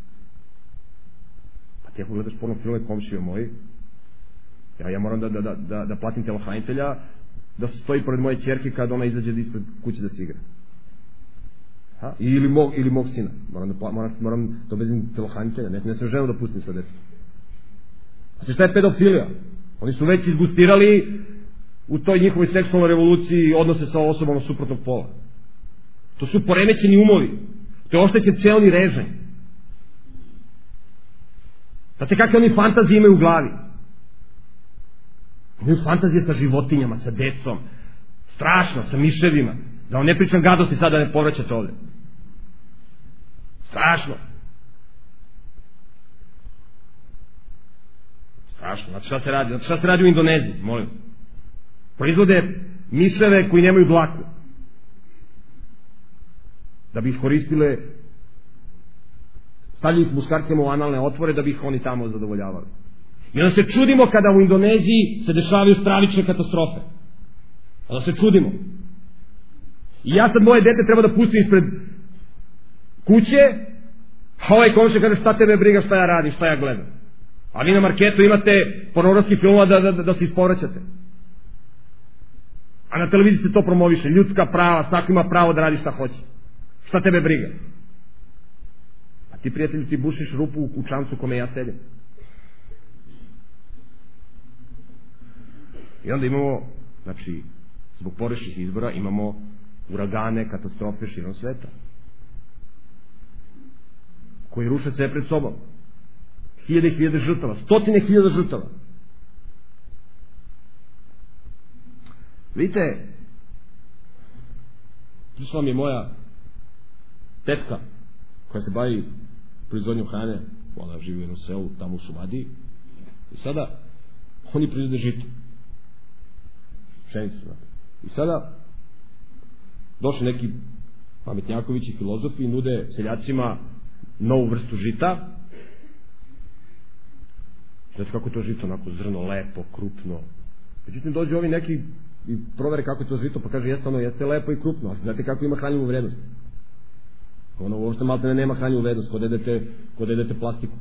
Pa ti ako gledaš porno filmove, komšije moji, ja, ja moram da, da, da, da, da platim telohranitelja da stoji pored moje ćerke kad ona izađe ispred kuće da se igra. Ha? Ili, mog, ili mog sina. Moram da, moram, moram da obezim telohranitelja. Ne, ne sam ženu da pustim sa djecom. Znači šta je pedofilija? Oni su već izgustirali u toj njihovoj seksualnoj revoluciji odnose sa osobama suprotnog pola. To su poremećeni umovi. To je oštećen celni režim. Znate kakve oni fantazije imaju u glavi? Imaju fantazije sa životinjama, sa decom. Strašno, sa miševima. Da vam ne pričam gadosti sada da ne povraćate ovdje. Strašno. Strašno. Znači šta se radi? Znači šta se radi u Indoneziji? Molim. Proizvode miševe koji nemaju dlaku. Da bi ih koristile, stavljaju ih muškarcima u analne otvore da bi ih oni tamo zadovoljavali. I onda se čudimo kada u Indoneziji se dešavaju stravične katastrofe. Onda se čudimo. I ja sad moje dete treba da pustim ispred kuće, a ovaj komšija kaže šta tebe briga šta ja radim, šta ja gledam. A vi na marketu imate pornografskih filmova da, da, da, da se ispovraćate. A na televiziji se to promoviše, ljudska prava, svako ima pravo da radi šta hoće. Šta tebe briga? A ti, prijatelju, ti bušiš rupu u kućancu kome ja sedim. I onda imamo, znači, zbog porešnih izbora imamo uragane, katastrofe širom sveta koji ruše sve pred sobom. Hiljade i hiljade žrtava, stotine hiljada žrtava. Vidite, prišla mi je moja tetka koja se bavi proizvodnjom hrane, ona živi u jednom selu tamo u Šumadiji, i sada oni proizvode žito, pšenicu. I sada došli neki pametnjakovići filozofi i nude seljacima novu vrstu žita. Znate kako je to žito, onako zrno, lepo, krupno. Međutim, dođu ovi neki i provere kako je to žito, pa kaže, jeste ono, jeste lepo i krupno, a znate kako ima hranjivu vrednost? Ono uopšte maltene nema hranjivu vrednost, kod jedete, kod jedete plastiku.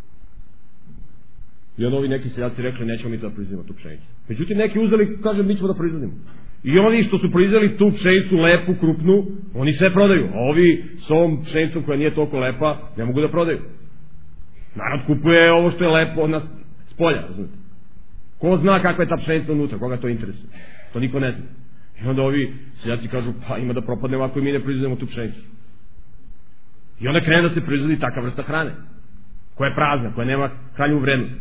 I onda ovi neki seljaci rekli, nećemo mi da proizvodimo tu pšenicu. Međutim, neki uzeli, kaže, mi ćemo da proizvodimo. I oni što su proizveli tu pšenicu lepu, krupnu, oni sve prodaju. A ovi s ovom pšenicom koja nije toliko lepa, ne mogu da prodaju. Narod kupuje ovo što je lepo od nas s polja, razumite. Ko zna kakva je ta pšenica unutra, koga to interesuje? To niko ne zna. I onda ovi seljaci kažu, pa ima da propadnemo ako mi ne proizvodimo tu pšenicu. I onda krene da se proizvodi takva vrsta hrane, koja je prazna, koja nema hranjivu vrednost.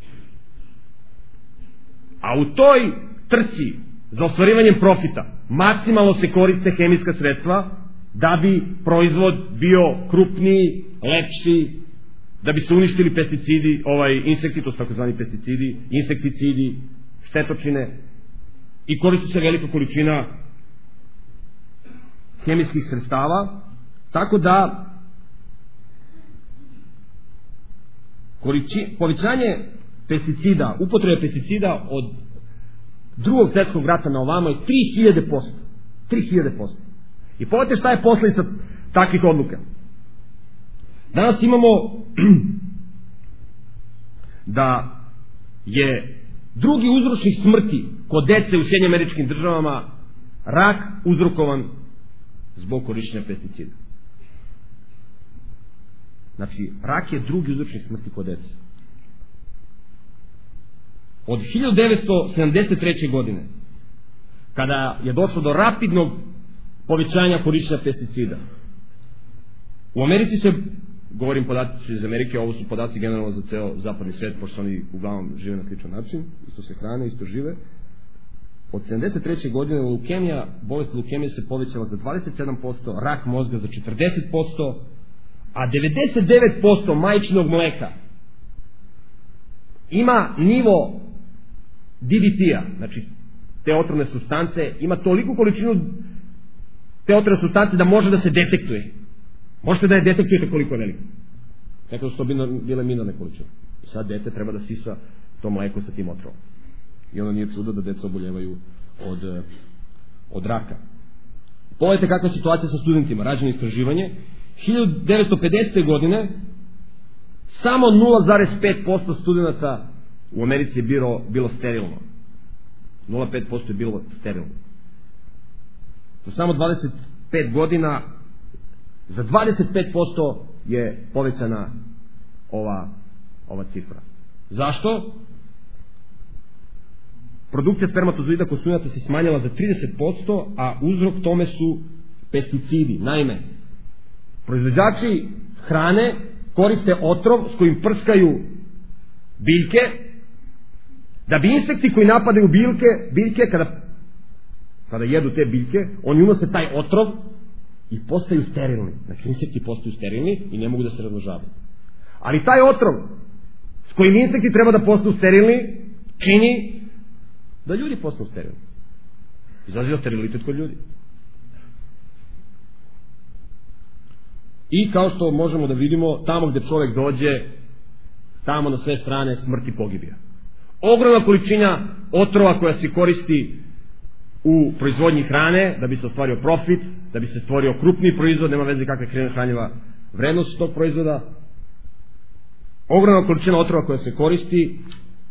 A u toj trci za ostvarivanjem profita maksimalno se koriste hemijska sredstva da bi proizvod bio krupniji, lepši, da bi se uništili pesticidi, ovaj insekti, to su takozvani pesticidi, insekticidi, štetočine, i koristi se velika količina hemijskih sredstava, tako da povećanje pesticida, upotrebe pesticida od drugog svjetskog rata na ovamo je tri hiljade posto. tri hiljade posto. I pogledajte šta je posljedica takvih odluka. Danas imamo da je drugi uzročnik smrti kod dece u Sjedinjenim Američkim Državama rak uzrokovan zbog korištenja pesticida. Znači, rak je drugi uzročnik smrti kod dece. Od hiljadu devetsto sedamdeset treće. godine, kada je došlo do rapidnog povećanja korištenja pesticida, u Americi se, govorim podaci iz Amerike, ovo su podaci generalno za ceo zapadni svijet, pošto oni uglavnom žive na sličan način, isto se hrane, isto žive. Od sedamdeset treće. godine leukemija, bolest leukemije se povećala za dvadeset sedam posto, rak mozga za četrdeset posto, a devedeset devet posto majčinog mleka ima nivo D D T-a, znači te otrovne supstance, ima toliku količinu te otrovne supstance da može da se detektuje. Možete da je detektujete koliko je veliko. Nekada su to bile minorne količine. I sad dete treba da sisa to mleko sa tim otrovom. I onda nije čudo da deca oboljevaju od, od raka. Pogledajte kakva je situacija sa studentima. Rađeno istraživanje. hiljadu devetsto pedesete. godine samo nula zarez pet posto studenta u Americi je bilo, bilo sterilno. nula zarez pet posto je bilo sterilno. Za samo dvadeset pet godina za dvadeset pet posto je povećana ova, ova cifra. Zašto? Produkcija spermatozoida kod studenata se smanjila za trideset posto, a uzrok tome su pesticidi. Naime, proizvođači hrane koriste otrov s kojim prskaju biljke, da bi insekti koji napadaju biljke, biljke kada, kada jedu te biljke, oni unose taj otrov i postaju sterilni. Znači insekti postaju sterilni i ne mogu da se razmnožavaju. Ali taj otrov s kojim insekti treba da postaju sterilni čini da ljudi postaju sterilni. Izaziva sterilitet kod ljudi. I kao što možemo da vidimo, tamo gde čovjek dođe, tamo na sve strane smrt i pogibija. Ogromna količina otrova koja se koristi u proizvodnji hrane da bi se ostvario profit, da bi se stvorio krupni proizvod, nema veze kakva je hranjiva vrednost tog proizvoda. Ogromna količina otrova koja se koristi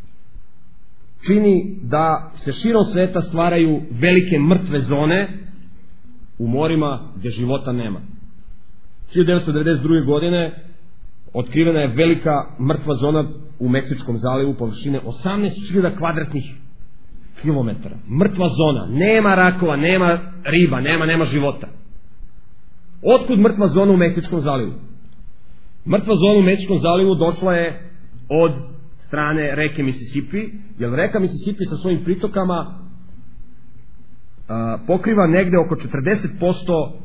čini da se širom sveta stvaraju velike mrtve zone u morima gdje života nema. hiljadu devetsto devedeset druge. godine otkrivena je velika mrtva zona u Meksičkom zalivu površine osamnaest hiljada kvadratnih kilometara. Mrtva zona, nema rakova, nema riba, nema, nema života. Otkud mrtva zona u Meksičkom zalivu? Mrtva zona u Meksičkom zalivu došla je od strane reke Mississippi, jer reka Mississippi sa svojim pritokama a, pokriva negde oko četrdeset posto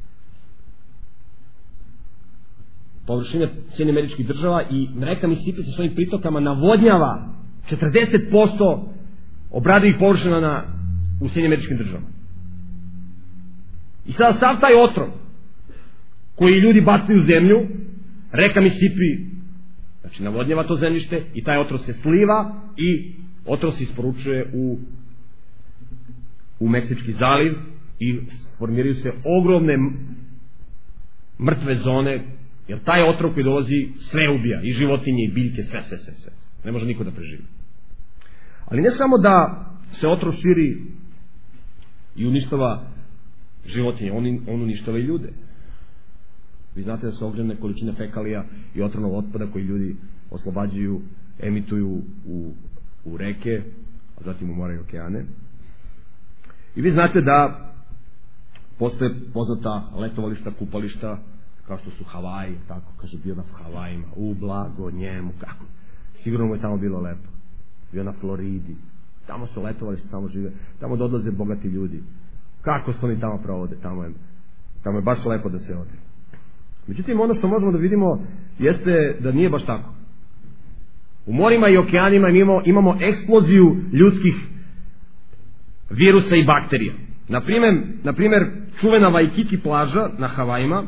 površine Sjedinjenih Američkih Država i reka Misipi sa svojim pritokama navodnjava četrdeset posto obradivih površina na, u Sjedinjenim Američkim Državama. I sada sav taj otrov koji ljudi bacaju u zemlju, reka Misipi, znači navodnjava to zemljište i taj otrov se sliva i otrov se isporučuje u u Meksički zaliv i formiraju se ogromne mrtve zone, jer taj otrov koji dolazi sve ubija, i životinje, i biljke, sve, sve, sve, sve. Ne može niko da preživi. Ali ne samo da se otrov širi i uništava životinje, on, on uništava i ljude. Vi znate da su ogromne količine fekalija i otrovnog otpada koji ljudi oslobađaju, emituju u, u reke, a zatim u more i okeane. I vi znate da postoje poznata letovališta, kupališta, kao što su Havaji, tako, kaže, bio na Havajima, u blago njemu, kako. Sigurno mu je tamo bilo lepo. Bio na Floridi, tamo su letovališta, tamo žive, tamo odlaze bogati ljudi. Kako se oni tamo provode, tamo je, tamo je baš lepo da se ode. Međutim, ono što možemo da vidimo jeste da nije baš tako. U morima i okeanima imamo, imamo eksploziju ljudskih virusa i bakterija. Naprimjer, naprimjer čuvena Waikiki plaža na Havajima,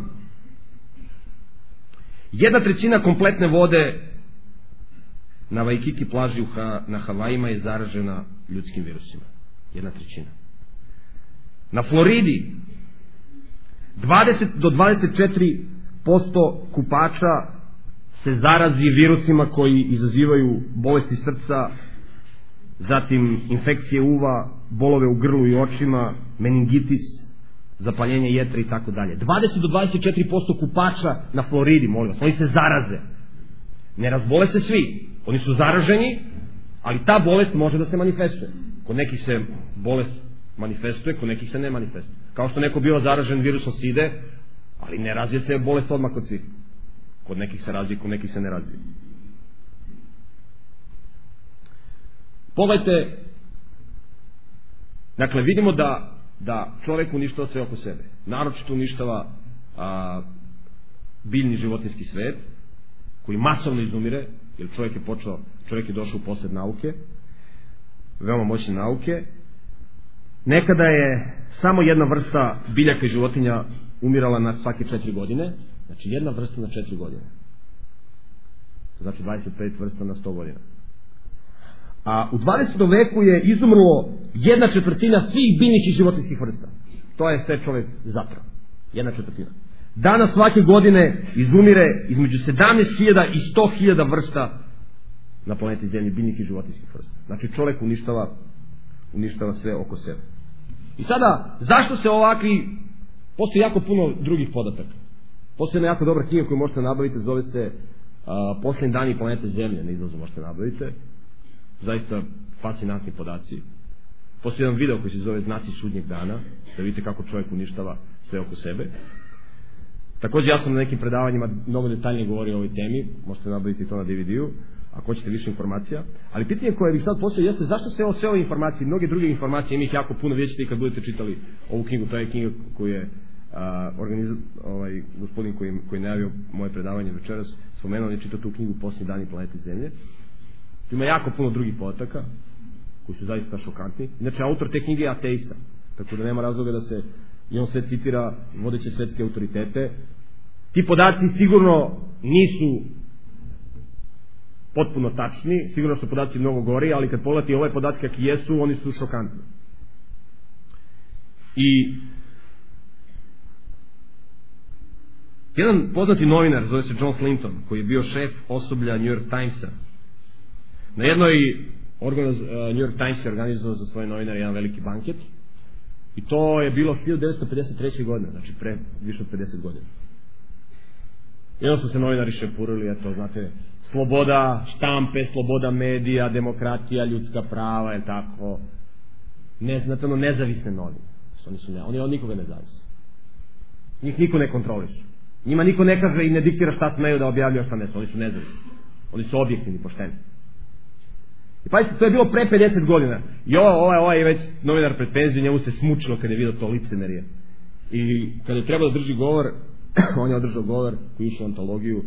jedna trećina kompletne vode na Waikiki plaži u ha, na Havajima je zaražena ljudskim virusima. Jedna trećina. Na Floridi dvadeset do dvadeset četiri posto kupača se zarazi virusima koji izazivaju bolesti srca, zatim infekcije uva, bolove u grlu i očima, meningitis, zapaljenje jetre i tako dalje. dvadeset do dvadeset četiri posto kupača na Floridi, molim vas, oni se zaraze. Ne razbole se svi, oni su zaraženi, ali ta bolest može da se manifestuje. Kod nekih se bolest manifestuje, kod nekih se ne manifestuje. Kao što neko bio zaražen virusom side, ali ne razvije se bolest odmah kod svih. Kod nekih se razvije, kod nekih se ne razvije. Pogledajte, dakle, vidimo da, da čovjek uništava sve oko sebe. Naročito uništava a, biljni životinjski svet, koji masovno izumire, jer čovjek je počeo, čovjek je došao u posjed nauke, veoma moćne nauke. Nekada je samo jedna vrsta biljaka i životinja umirala na svake četiri godine, znači jedna vrsta na četiri godine. To znači dvadeset pet vrsta na sto godina. A u dvadesetom veku je izumrlo jedna četvrtina svih biljnih i životinjskih vrsta. To je sve čovjek zatrao. Jedna četvrtina. Danas svake godine izumire između sedamnaest hiljada i sto hiljada vrsta na planeti Zemlji biljnih i životinjskih vrsta. Znači čovjek uništava, uništava sve oko sebe. I sada, zašto se ovakvi, postoji jako puno drugih podataka. Postoji jedna jako dobra knjiga koju možete nabaviti, zove se uh, Posljednji dani planete Zemlje, na izlazu možete nabaviti. Zaista fascinantni podaci. Postoji jedan video koji se zove Znaci sudnjeg dana, da vidite kako čovjek uništava sve oko sebe. Također ja sam na nekim predavanjima mnogo detaljnije govorio o ovoj temi, možete nabaviti to na D V D-u ako hoćete više informacija. Ali pitanje koje bih sad postavio jeste zašto se ovo sve ove informacije, mnoge druge informacije, ima ih jako puno, vidjet ćete i kad budete čitali ovu knjigu. To je knjiga koju je a, organiz, ovaj, gospodin koji, koji najavio moje predavanje večeras spomenuo, je čitao tu knjigu Posljednji dani planete Zemlje. Ima jako puno drugih podataka koji su zaista šokantni. Znači, autor te knjige je ateista, tako da nema razloga da se i on sve citira vodeće svetske autoritete. Ti podaci sigurno nisu potpuno tačni, sigurno su podaci mnogo gori, ali kad pogledate ove podatke kakvi jesu, oni su šokantni. I jedan poznati novinar, zove se John Slinton, koji je bio šef osoblja New York Timesa, na jednoj organiz, uh, New York Times je organizovao za svoje novinare jedan veliki banket, i to je bilo hiljadu devetsto pedeset treće godine, znači pre više od pedeset godina. I onda su se novinari šepurili, eto, znate, sloboda štampe, sloboda medija, demokratija, ljudska prava, je tako, ne, znate, ono, nezavisne novine. Oni su ne, oni od nikoga ne zavise. Njih niko ne kontroliše. Njima niko ne kaže i ne diktira šta smeju da objavljuju, šta ne su. Oni su nezavisni. Oni su objektivni, pošteni. I pazite, to je bilo pre pedeset godina. I ovaj, ovaj, ovaj već novinar pred penziju, njemu se smučilo kad je vidio to licemerje. I kada je trebao da drži govor, on je održao govor koji je išao u antologiju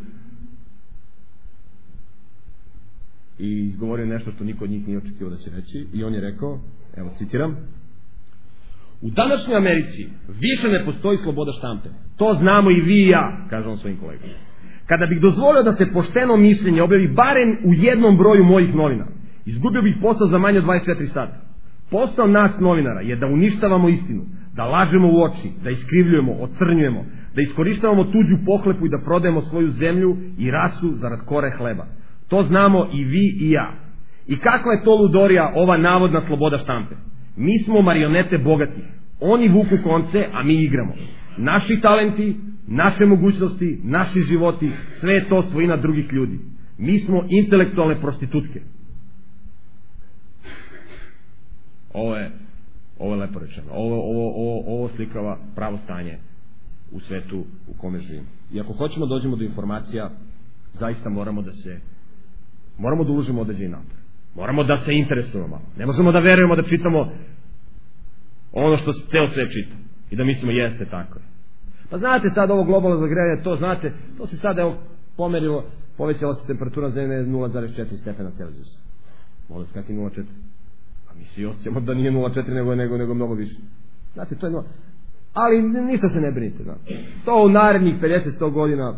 i izgovorio nešto što niko od njih nije očekivao da će reći. I on je rekao, evo citiram: u današnjoj Americi više ne postoji sloboda štampe. To znamo i vi i ja, kaže on svojim kolegama. Kada bih dozvolio da se pošteno mišljenje objavi barem u jednom broju mojih novina, izgubio bih posao za manje od dvadeset četiri sata. Posao nas novinara je da uništavamo istinu, da lažemo u oči, da iskrivljujemo, ocrnjujemo, da iskorištavamo tuđu pohlepu i da prodajemo svoju zemlju i rasu zarad kore hleba. To znamo i vi i ja. I kakva je to ludorija, ova navodna sloboda štampe? Mi smo marionete bogatih. Oni vuku konce, a mi igramo. Naši talenti, naše mogućnosti, naši životi, sve je to svojina drugih ljudi. Mi smo intelektualne prostitutke. Ovo je, ovo je lepo rečeno. Ovo, ovo, ovo, ovo slikava pravo stanje u svetu u kome živimo. I ako hoćemo da dođemo do informacija, zaista moramo da se moramo da uložimo određeni napor. Moramo da se interesujemo malo. Ne možemo da verujemo da čitamo ono što ceo svet čita i da mislimo jeste tako. Pa znate sad ovo globalno zagrevanje, to znate, to se sad evo pomerilo, povećala se temperatura zemlje nula zarez četiri stepena Celzijusa. Možda skaki nula zarez četiri. A mi se osjećamo da nije nula zarez četiri nego, nego, nego mnogo više. Znate, to je nula. Ali ništa se ne brinite, znate. To u narednih pedeset do sto godina,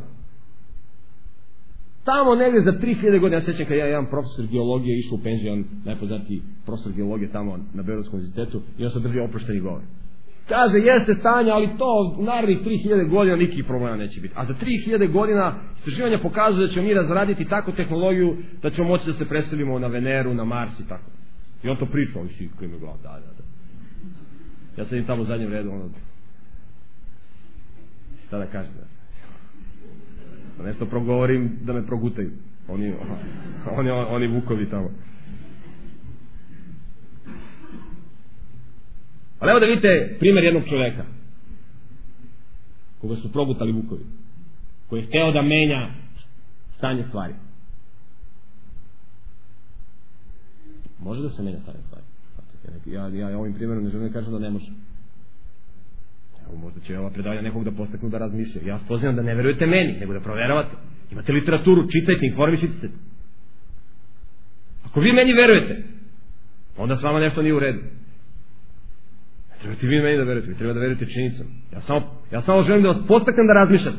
tamo negdje za tri hiljade godina, ja sjećam kad ja jedan profesor geologije išao u penziju, on najpoznatiji profesor geologije tamo na Beogradskom univerzitetu, i on se držio oprošteni govor. Kaže, jeste stanje, ali to u narednih tri hiljade godina nikakvih problema neće biti. A za tri hiljade godina istraživanja pokazuju da ćemo mi razraditi takvu tehnologiju da ćemo moći da se preselimo na Veneru, na Mars i tako. I on to priča, on si koji me gleda, da, da, da. Ja sedim tamo u zadnjem redu, ono, šta da kažem, da. Da nešto progovorim, da me progutaju. Oni, oni, oni vukovi tamo. Ali evo da vidite primjer jednog čovjeka koga su progutali vukovi, koji je hteo da menja stanje stvari. Može da se menja stanje stvari. Ja, ja, ja ovim primjerom ne želim da kažem da ne može. Evo, možda će ova predavanja nekog da postaknu da razmišlja. Ja vas pozivam da ne verujete meni, nego da proveravate. Imate literaturu, čitajte, informišite se. Ako vi meni verujete, onda s vama nešto nije u redu. Ne trebate vi meni da verujete, vi treba da verujete činjenicom. Ja samo, ja samo želim da vas postaknem da razmišljate.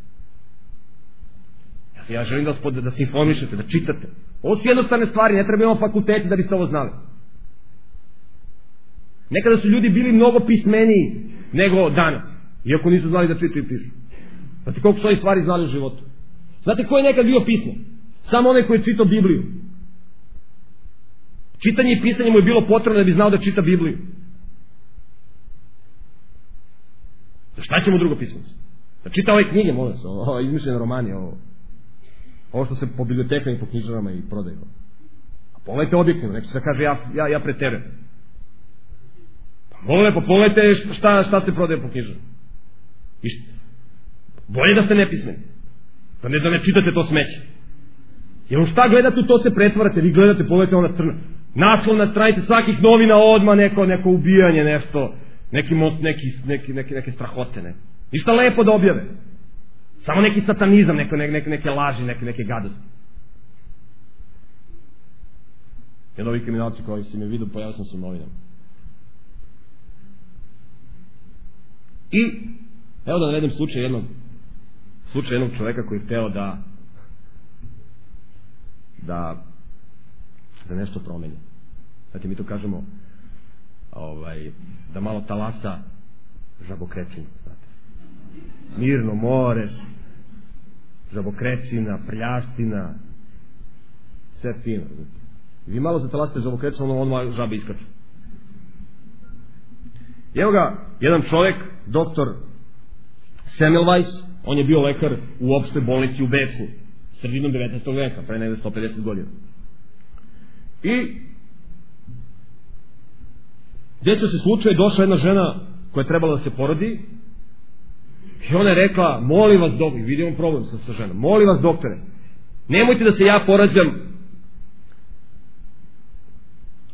Ja, ja želim da, vas, da se informišete, da čitate. Ovo su jednostavne stvari, ne treba imamo fakulteti da biste ovo znali. Nekada su ljudi bili mnogo pismeniji nego danas, iako nisu znali da čitaju i pišu. Znate koliko su ovih stvari znali u životu? Znate ko je nekad bio pismen? Samo onaj koji je čitao Bibliju. Čitanje i pisanje mu je bilo potrebno da bi znao da čita Bibliju. Da šta će mu drugo pismenicu? Da čita ove knjige, molim se, ovo izmišljene romani, ovo, ovo što se po bibliotekama i po knjižarama i prodaju. A pogledajte objektivno, neko se kaže ja, ja, ja preterujem. Molim, pa pogledajte šta, šta se prodaje po knjižama. I šta? Bolje da ste nepismeni. Da ne, da ne čitate to smeće. Jer u šta gledate, to se pretvarate. Vi gledate, pogledajte ona crna. Naslov na stranici svakih novina odmah neko, neko ubijanje, nešto, neki, neki, neki, neki, neke strahote. Ne. Ništa lepo da objave. Samo neki satanizam, neko, neke, neke laži, neke, neke gadosti. Jedan ovi kriminalci koji si me vidio, pojavio sam se u novinama. I evo da navedem slučaj jednog slučaj jednog čovjeka koji je hteo da da da nešto promeni. Znači mi to kažemo ovaj, da malo talasa žabokrećinu, znate. Mirno more, žabokrećina, prljaština, sve fino. Vi malo zatalasite žabokrećinu, ono odmah žabe iskaču. Evo ga, jedan čovjek, doktor Semmelweis, on je bio lekar u opštoj bolnici u Beču, sredinom devetnaestog veka, pre negde sto pedeset godina. I desio se slučaj, došla jedna žena koja je trebala da se porodi i ona je rekla, molim vas doktore, vidimo problem sa, sa ženom, molim vas doktore, nemojte da se ja porađam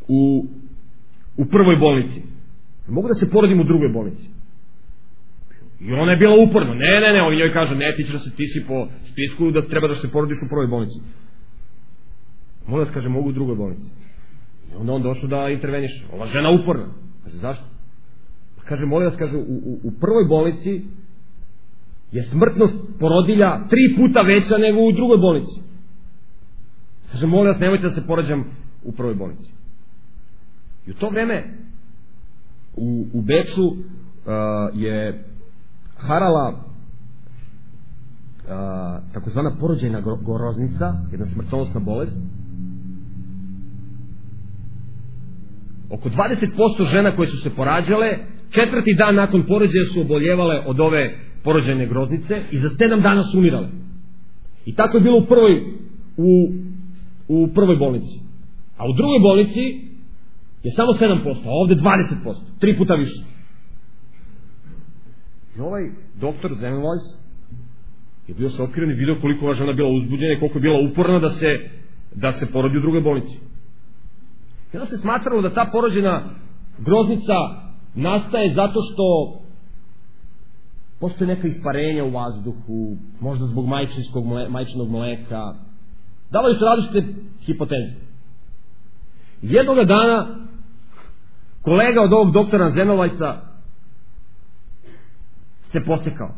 u, u prvoj bolnici. Mogu da se porodim u drugoj bolnici. I ona je bila uporna. Ne, ne, ne, on njoj kaže, ne, ti ćeš da se, ti si po spisku da treba da se porodiš u prvoj bolnici. Molim vas, kaže, mogu u drugoj bolnici. I onda on došao da interveniše. Ova žena uporna. Kaže, zašto? Pa kaže, molim vas, kaže, u, u, u prvoj bolnici je smrtnost porodilja tri puta veća nego u drugoj bolnici. Kaže, molim vas, nemojte da se porađam u prvoj bolnici. I u to vreme u, u Beču uh, je harala uh, takozvana porođajna groznica, jedna smrtonosna bolest. Oko dvadeset posto žena koje su se porađale, četvrti dan nakon porođaja su oboljevale od ove porođajne groznice i za sedam dana su umirale. I tako je bilo u prvoj, u, u prvoj bolnici. A u drugoj bolnici je samo sedam posto, a ovde dvadeset posto, tri puta više. I ovaj doktor Zemmelweis je bio šokiran i vidio koliko ova žena bila uzbuđena i koliko je bila uporna da se, da se porodi u drugoj bolnici. I onda se smatralo da ta porođena groznica nastaje zato što postoje neka isparenja u vazduhu, možda zbog majčinskog, majčinog mleka. Davali su različite hipoteze. Jednoga dana kolega od ovog doktora Zemmelweisa se posekao.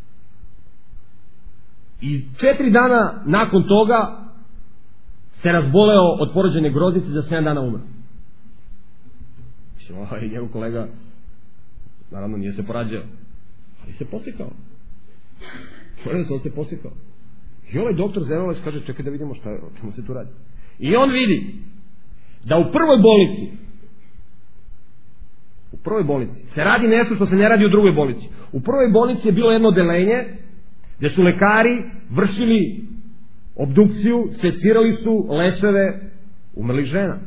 I četiri dana nakon toga se razboleo od porođene groznice, za sedam dana umro. Mislim, ovaj njegov kolega naravno nije se porađao, ali se posekao. Moram se, on se posekao. I ovaj doktor Zemmelweis kaže, čekaj da vidimo šta, o čemu se tu radi. I on vidi da u prvoj bolnici u prvoj bolnici se radi nešto što se ne radi u drugoj bolnici. U prvoj bolnici je bilo jedno odeljenje gdje su lekari vršili obdukciju, secirali su leševe umrlih žena.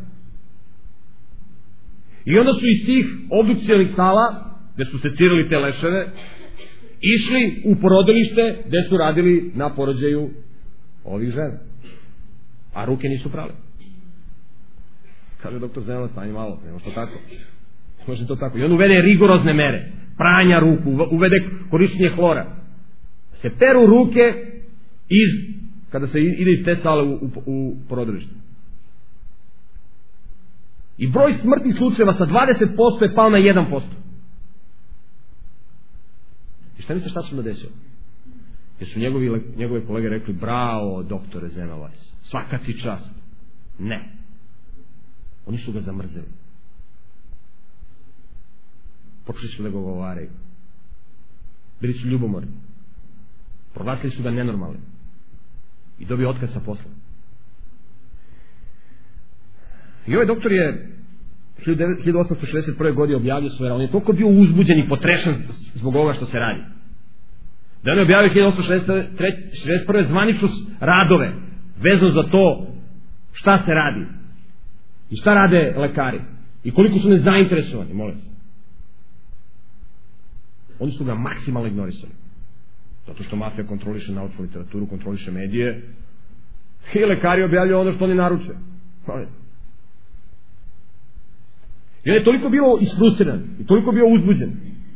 I onda su iz tih obdukcijalnih sala gdje su secirali te leševe išli u porodilište gdje su radili na porođaju ovih žena, a ruke nisu prale. Kaže doktor Zemmelweis, stani malo, ne može to tako. Ne može to tako. I on uvede rigorozne mere, pranja ruku, uvede korištenje hlora. Se peru ruke iz, kada se ide iz te sale u, u, u porodilište. I broj smrtnih slučajeva sa dvadeset posto je pao na jedan posto. I šta mislite šta se mu desilo? Jer su njegovi, njegove kolege rekli, bravo doktore Zemmelweis, svaka ti čast. Ne. Oni su ga zamrzeli. Počeli su da ga govaraju. Bili su ljubomorni. Proglasili su ga nenormalnim. I dobio otkaz sa posla. I ovaj doktor je hiljadu osamsto šezdeset prve godine objavio svoje, on je toliko bio uzbuđen i potrešan zbog ovoga što se radi. Da on je objavio hiljadu osamsto šezdeset prve zvaničnu radove vezano za to šta se radi i šta rade lekari i koliko su nezainteresovani, molim se. Oni su ga maksimalno ignorisali. Zato što mafija kontroliše naučnu literaturu, kontroliše medije i lekari objavljaju ono što oni naruče. Molim se. I on je toliko bio isfrustriran i toliko bio uzbuđen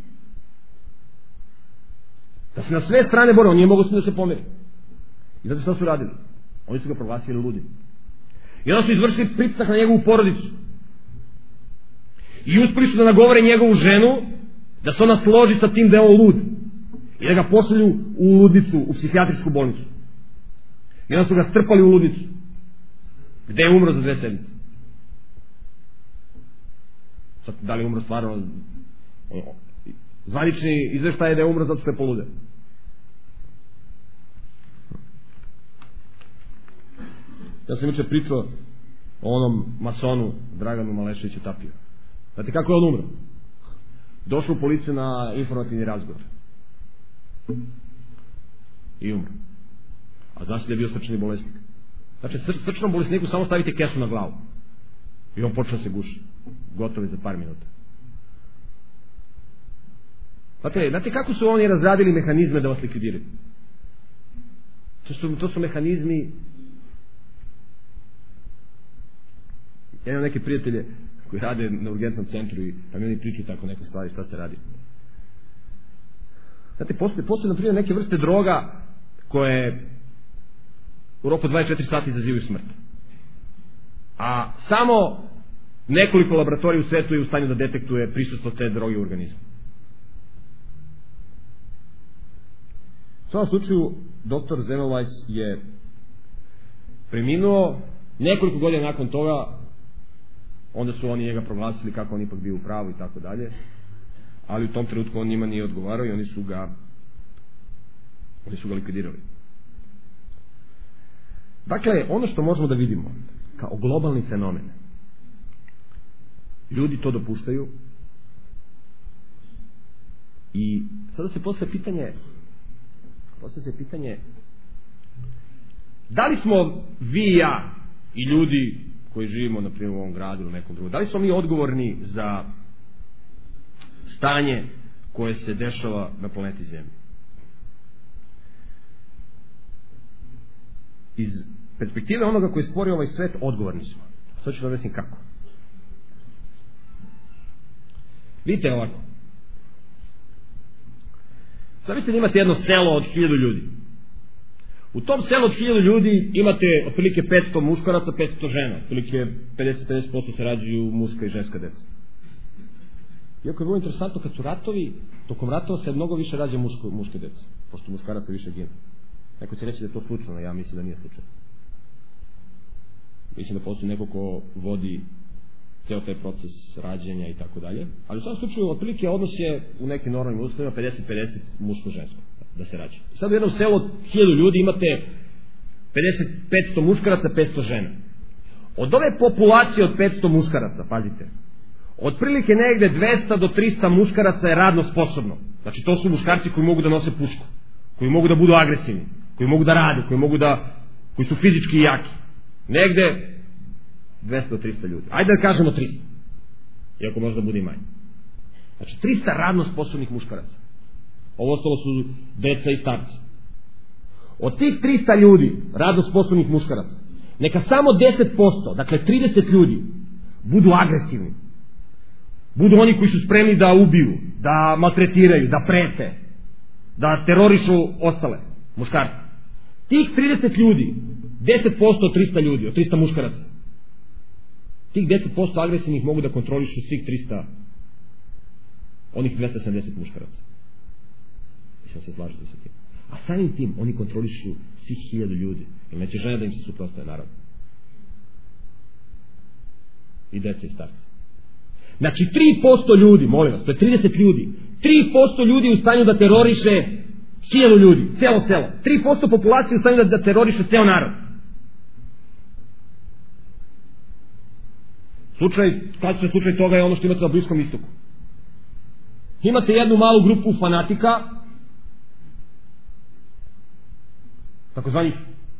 da se na sve strane borio, on nije mogao da se pomeri. I zato što su radili? Oni su ga proglasili ludim. I onda su izvršili pritisak na njegovu porodicu. I uspeli su da nagovore njegovu ženu da se ona složi sa tim da je on lud. I da ga pošalju u ludnicu, u psihijatrijsku bolnicu. I onda su ga strpali u ludnicu. Gde je umro za dve sedmice. Sad, da li je umro stvarno? Zvanični izveštaj je da je umro zato što je polude. Ja sam juče pričao o onom masonu Draganu Maleševiću Tapiju. Znate kako je on umro? Došao u policiju na informativni razgovor. I umro. A znaš li da je bio srčani bolesnik? Znači, sr srčanom bolesniku samo stavite kesu na glavu. I on počne se guši. Gotovi za par minuta. Znate, znate kako su oni razradili mehanizme da vas likvidiraju? To su, to su mehanizmi Ja imam neke prijatelje koji rade na urgentnom centru i pa mi oni pričaju tako neke stvari šta se radi. Znate, postoje, postoje na primjer neke vrste droga koje u roku dvadeset četiri sata izazivaju smrt. A samo nekoliko laboratorija u svetu je u stanju da detektuje prisustvo te droge u organizmu. U svom slučaju doktor Semmelweis je preminuo nekoliko godina nakon toga, onda su oni njega proglasili kako on ipak bio u pravu i tako dalje, ali u tom trenutku on njima nije odgovarao i oni su ga oni su ga likvidirali. Dakle, ono što možemo da vidimo kao globalni fenomen, ljudi to dopuštaju i sada se postavlja pitanje postavlja se pitanje da li smo vi i ja i ljudi koji živimo na primjer u ovom gradu ili nekom drugom, da li smo mi odgovorni za stanje koje se dešava na planeti Zemlji? Iz perspektive onoga koji je stvorio ovaj svet, odgovorni smo. Sad ću da objasnim kako. Vidite ovako. Sad mislite da imate jedno selo od hiljadu ljudi. U tom selu od hiljadu ljudi imate otprilike petsto muškaraca, petsto žena. Otprilike pedeset do pedeset posto se rađuju muška i ženska deca. Iako je vrlo interesantno, kad su ratovi, tokom ratova se mnogo više rađa muško, muške dece, pošto muškaraca više gine. Neko će reći da je to slučajno, ja mislim da nije slučajno. Mislim da postoji neko ko vodi ceo taj proces rađenja i tako dalje. Ali u svakom slučaju, otprilike odnos je u nekim normalnim uslovima pedeset pedeset muško-žensko da se rađe. Sad u jednom selu od hiljadu ljudi imate pedeset, petsto muškaraca, petsto žena. Od ove populacije od petsto muškaraca, pazite, otprilike negde dvesta do trista muškaraca je radno sposobno. Znači to su muškarci koji mogu da nose pušku, koji mogu da budu agresivni, koji mogu da rade, koji mogu da, koji su fizički jaki. Negde dvesta do trista ljudi. Ajde da kažemo trista. Iako možda bude i manje. Znači trista radno sposobnih muškaraca. Ovo ostalo su deca i starci. Od tih trista ljudi, radno sposobnih muškaraca, neka samo deset posto, dakle trideset ljudi, budu agresivni. Budu oni koji su spremni da ubiju, da maltretiraju, da prete, da terorišu ostale muškarce. Tih trideset ljudi, deset posto od trista ljudi, od trista muškaraca, tih deset posto agresivnih mogu da kontrolišu svih trista, onih dvesta sedamdeset muškaraca. Mislim se slažete sa tim. A samim tim oni kontrolišu svih hiljadu ljudi. Jer neće žena da im se suprostaje, naravno. I deca i starci. Znači tri posto ljudi, molim vas, to je trideset ljudi, tri posto ljudi u stanju da teroriše hiljadu ljudi, celo selo. tri posto populacije u stanju da, da teroriše ceo narod. Slučaj, klasičan slučaj toga je ono što imate na Bliskom istoku. Imate jednu malu grupu fanatika, takozvanih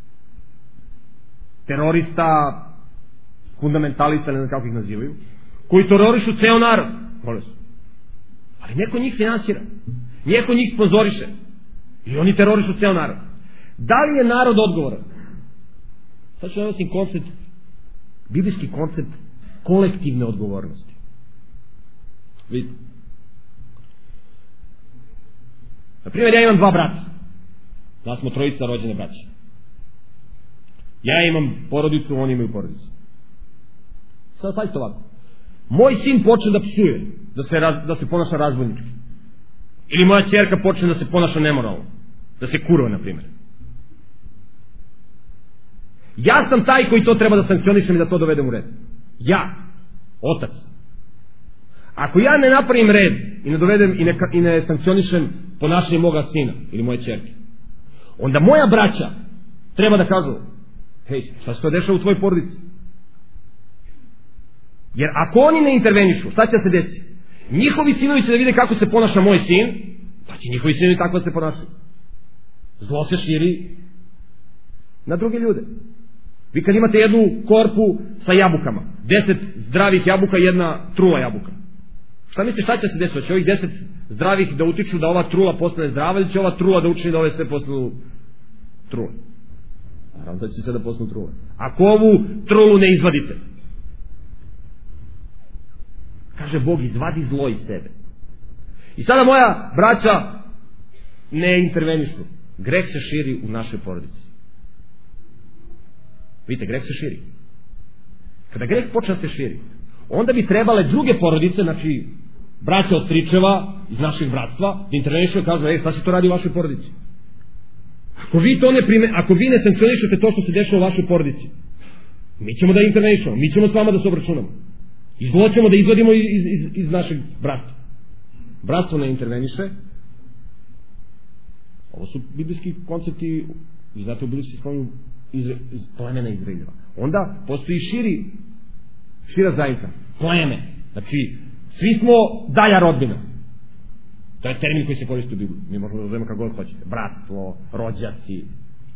terorista, fundamentalista, ne znam kako ih nazivaju, koji terorišu ceo narod. Ali neko njih finansira, neko njih sponzoriše i oni terorišu ceo narod. Da li je narod odgovoran? Sad ću navesti koncept, biblijski koncept kolektivne odgovornosti. Vidite. Naprimjer, ja imam dva brata. Da smo trojica rođene braće. Ja imam porodicu, oni imaju porodicu. Sad pazite ovako. Moj sin počne da psuje, da se, da se ponaša razbojnički. Ili moja ćerka počne da se ponaša nemoralno. Da se kurva, na primjer. Ja sam taj koji to treba da sankcionišem i da to dovedem u red. Ja, otac. Ako ja ne napravim red i ne dovedem i ne, i ne sankcionišem ponašanje moga sina ili moje ćerke, onda moja braća treba da kažu: hej, šta se to dešava u tvojoj porodici? Jer ako oni ne intervenišu, šta će se desiti? Njihovi sinovi će da vide kako se ponaša moj sin, pa će njihovi sinovi tako da se ponašaju. Zlo se širi na druge ljude. Vi kad imate jednu korpu sa jabukama, deset zdravih jabuka i jedna trula jabuka, šta mislite šta će se desiti? Će ovih deset zdravih da utiču da ova trula postane zdrava ili će ova trula da učini da ove sve postanu trule? Naravno da će sve da postanu trule. Ako ovu trulu ne izvadite, kaže Bog, izvadi zlo iz sebe. I sada moja braća ne intervenišu. Greh se širi u našoj porodici. Vidite, greh se širi. Kada greh počne se širi, onda bi trebale druge porodice, znači braća od stričeva iz naših bratstva, da intervenišu i kažu, ej, šta se to radi u vašoj porodici? Ako vi to ne prime, ako vi ne sankcionišete to što se dešava u vašoj porodici, mi ćemo da intervenišemo, mi ćemo s vama da se obračunamo. I zlo ćemo da izvadimo iz, iz, iz našeg brata. Bratstvo ne interveniše. Ovo su biblijski koncepti, i znate u biblijski spominju Izra, iz plemena Izraeljeva. Onda postoji širi, šira zajednica, pleme. Znači, svi smo dalja rodbina. To je termin koji se koristi u Bibliji. Mi možemo da uzmemo kako god hoćete. Bratstvo, rođaci.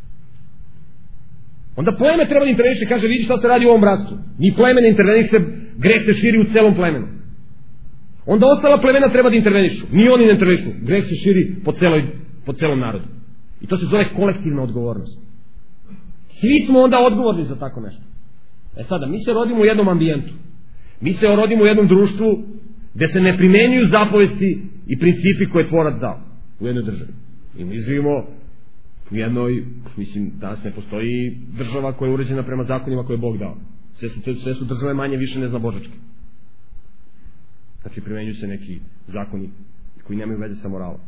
Onda pleme treba da interveniše, kaže, vidi šta se radi u ovom bratstvu. Ni pleme ne interveniše, greh se širi u celom plemenu. Onda ostala plemena treba da intervenišu. Ni oni ne intervenišu. Greh se širi po, celoj, po celom narodu. I to se zove kolektivna odgovornost. Svi smo onda odgovorni za tako nešto. E sada, mi se rodimo u jednom ambijentu. Mi se rodimo u jednom društvu gde se ne primenjuju zapovesti i principi koje je tvorac dao u jednoj državi. I mi živimo u jednoj, mislim, danas ne postoji država koja je uređena prema zakonima koje je Bog dao. Sve su, sve su države manje više ne zna božačke. Znači, primenjuju se neki zakoni koji nemaju veze sa moralom.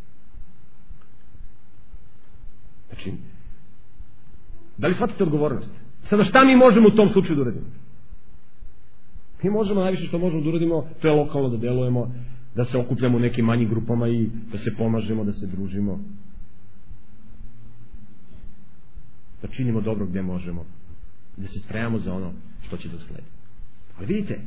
Znači, da li shvatite odgovornost? Sada šta mi možemo u tom slučaju da uradimo? Mi možemo, najviše što možemo da uradimo, to je lokalno da delujemo, da se okupljamo u nekim manjim grupama i da se pomažemo, da se družimo. Da činimo dobro gdje možemo. Da se spremamo za ono što će da usledi. Ali vidite,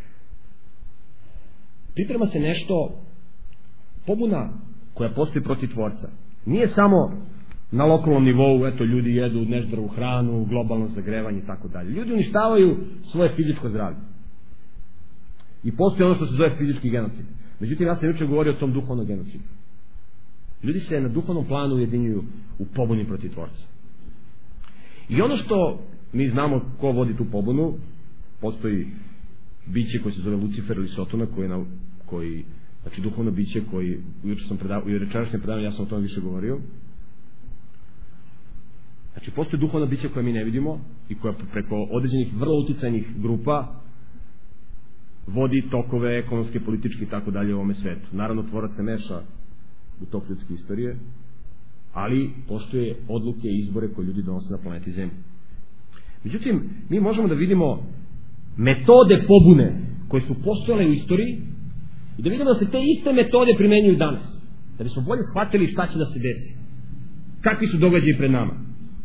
priprema se nešto, pobuna koja postoji protiv Tvorca. Nije samo na lokalnom nivou, eto, ljudi jedu nezdravu hranu, globalno zagrevanje i tako dalje. Ljudi uništavaju svoje fizičko zdravlje. I postoji ono što se zove fizički genocid. Međutim, ja sam jučer govorio o tom duhovnom genocidu. Ljudi se na duhovnom planu ujedinjuju u pobuni protiv Tvorca. I ono što mi znamo ko vodi tu pobunu, postoji biće koji se zove Lucifer ili Sotona, koji, na, koji znači duhovno biće koji, jučer sam predavao, u rečerašnjem predavanju ja sam o tome više govorio. Znači, postoji duhovno biće koje mi ne vidimo i koja preko određenih vrlo uticajnih grupa vodi tokove ekonomske, političke i tako dalje u ovome svetu. Naravno, Tvorac se meša u tok ljudske istorije, ali postoje odluke i izbore koje ljudi donose na planeti Zemlji. Međutim, mi možemo da vidimo metode pobune koje su postojale u istoriji i da vidimo da se te iste metode primenjuju danas. Da bismo bolje shvatili šta će da se desi. Kakvi su događaji pred nama.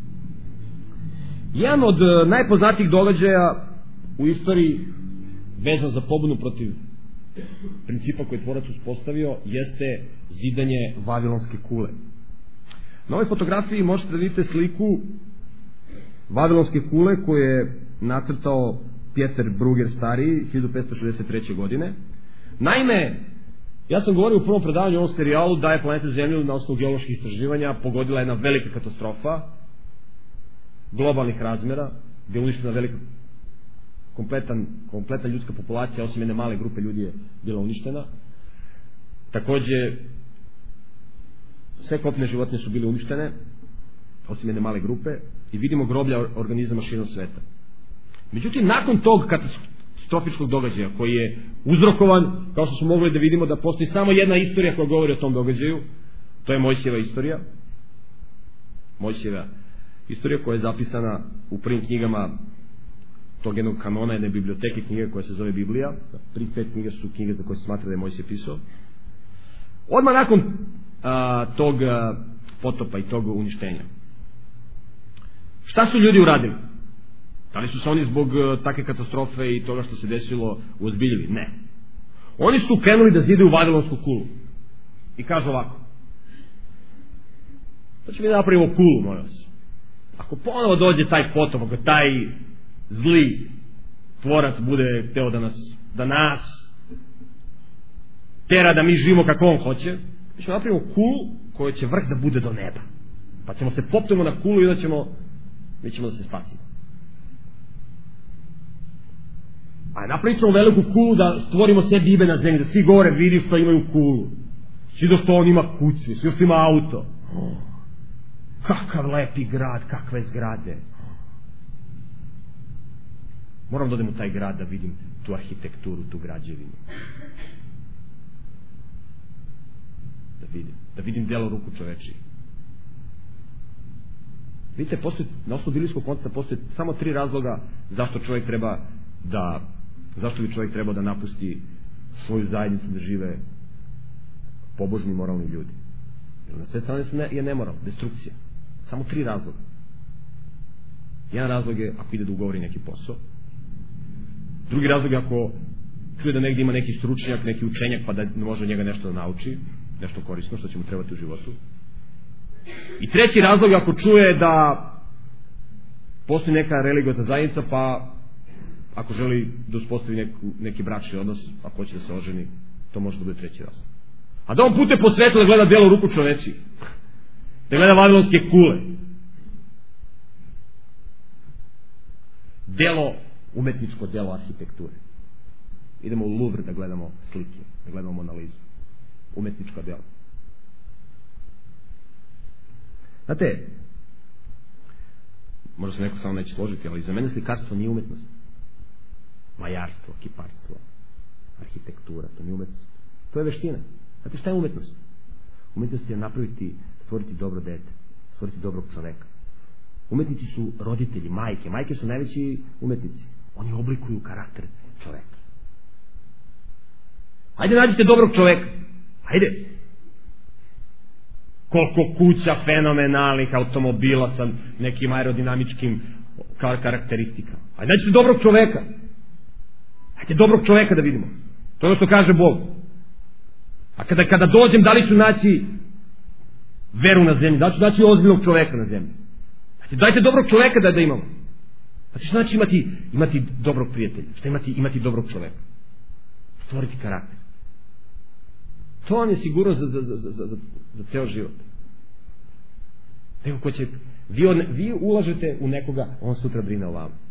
Jedan od najpoznatijih događaja u istoriji vezan za pobunu protiv principa koji je Tvorac uspostavio jeste zidanje Vavilonske kule. Na ovoj fotografiji možete da vidite sliku Vavilonske kule koju je nacrtao Pjeter Bruger stariji hiljadu petsto šezdeset treće. godine. Naime, ja sam govorio u prvom predavanju o ovom serijalu da je planetu Zemlju na osnovu geoloških istraživanja pogodila jedna velika katastrofa globalnih razmjera, gdje je uništena velika kompletan, kompletna ljudska populacija, osim jedne male grupe ljudi je bila uništena. Također sve kopne životinje su bile uništene, osim jedne male grupe, i vidimo groblja organizama širom sveta. Međutim, nakon tog katastrofičkog događaja koji je uzrokovan, kao što smo mogli da vidimo da postoji samo jedna istorija koja govori o tom događaju, to je Mojsijeva istorija. Mojsijeva istorija koja je zapisana u prvim knjigama tog jednog kanona, jedne biblioteke knjige koja se zove Biblija. Prvih pet knjiga su knjige za koje se smatra da je Mojsije pisao. Odmah nakon a, tog a, potopa i tog uništenja, šta su ljudi uradili? Da li su se oni zbog a, takve katastrofe i toga što se desilo uozbiljili? Ne. Oni su krenuli da zidaju Vavilonsku kulu. I kažu ovako: sad ćemo mi napravimo kulu, molim vas. Ako ponovo dođe taj potop, ako taj zli Tvorac bude hteo da nas, da nas tera da mi živimo kako on hoće, mi ćemo napravimo kulu koja će vrh da bude do neba. Pa ćemo se popnemo na kulu i onda ćemo, mi ćemo da se spasimo. A napravit ćemo veliku kulu da stvorimo sebi ime na zemlji, da svi govore, vidi što imaju kulu. Svi do što on ima kuće, svi što ima auto. Oh, kakav lepi grad, kakve zgrade. Moram da odem u taj grad da vidim tu arhitekturu, tu građevinu. Da vidim, da vidim delo ruku čovečih. Vidite, postoji, na osnovu biblijskog koncepta postoje samo tri razloga zašto čovjek treba da, zašto bi čovjek trebao da napusti svoju zajednicu, da žive pobožni, moralni ljudi. Jer na sve strane ne, je nemoral, destrukcija. Samo tri razloga. Jedan razlog je ako ide da ugovori neki posao. Drugi razlog je ako čuje da negdje ima neki stručnjak, neki učenjak, pa da može njega nešto da nauči, nešto korisno što će mu trebati u životu. I treći razlog je ako čuje da postoji neka religiozna zajednica, pa ako želi da uspostavi neku, neki bračni odnos, ako hoće da se oženi, to može da bude treći razlog. A da on pute po svetu da gleda delo ruku čoveči, da gleda vavilonske kule, delo, umetničko delo arhitekture. Idemo u Louvre da gledamo slike, da gledamo Mona Lizu, umetničko delo. Znate, možda se neko samo neće složiti, ali za mene slikarstvo nije umetnost. Majarstvo, kiparstvo, arhitektura, to nije umetnost. To je veština. Znate šta je umetnost? Umetnost je napraviti, stvoriti dobro dete, stvoriti dobrog čoveka. Umetnici su roditelji, majke. Majke su najveći umetnici. Oni oblikuju karakter čoveka. Hajde nađite dobrog čoveka. Hajde. Koliko kuća fenomenalnih automobila sa nekim aerodinamičkim karakteristikama. Hajde nađite dobrog čoveka. Hajde dobrog čoveka da vidimo. To je ono što kaže Bog. A kada, kada dođem, da li ću naći veru na zemlji? Da li ću naći ozbiljnog čoveka na zemlji? Znači, dajte dobrog čoveka da, da imamo. Znači, što znači imati, imati dobrog prijatelja? Šta imati, imati dobrog čoveka? Stvoriti karakter. To vam je sigurno za, za, za, za, za, za ceo život. Neko ko će, vi, on, vi ulažete u nekoga, on sutra brine o vama.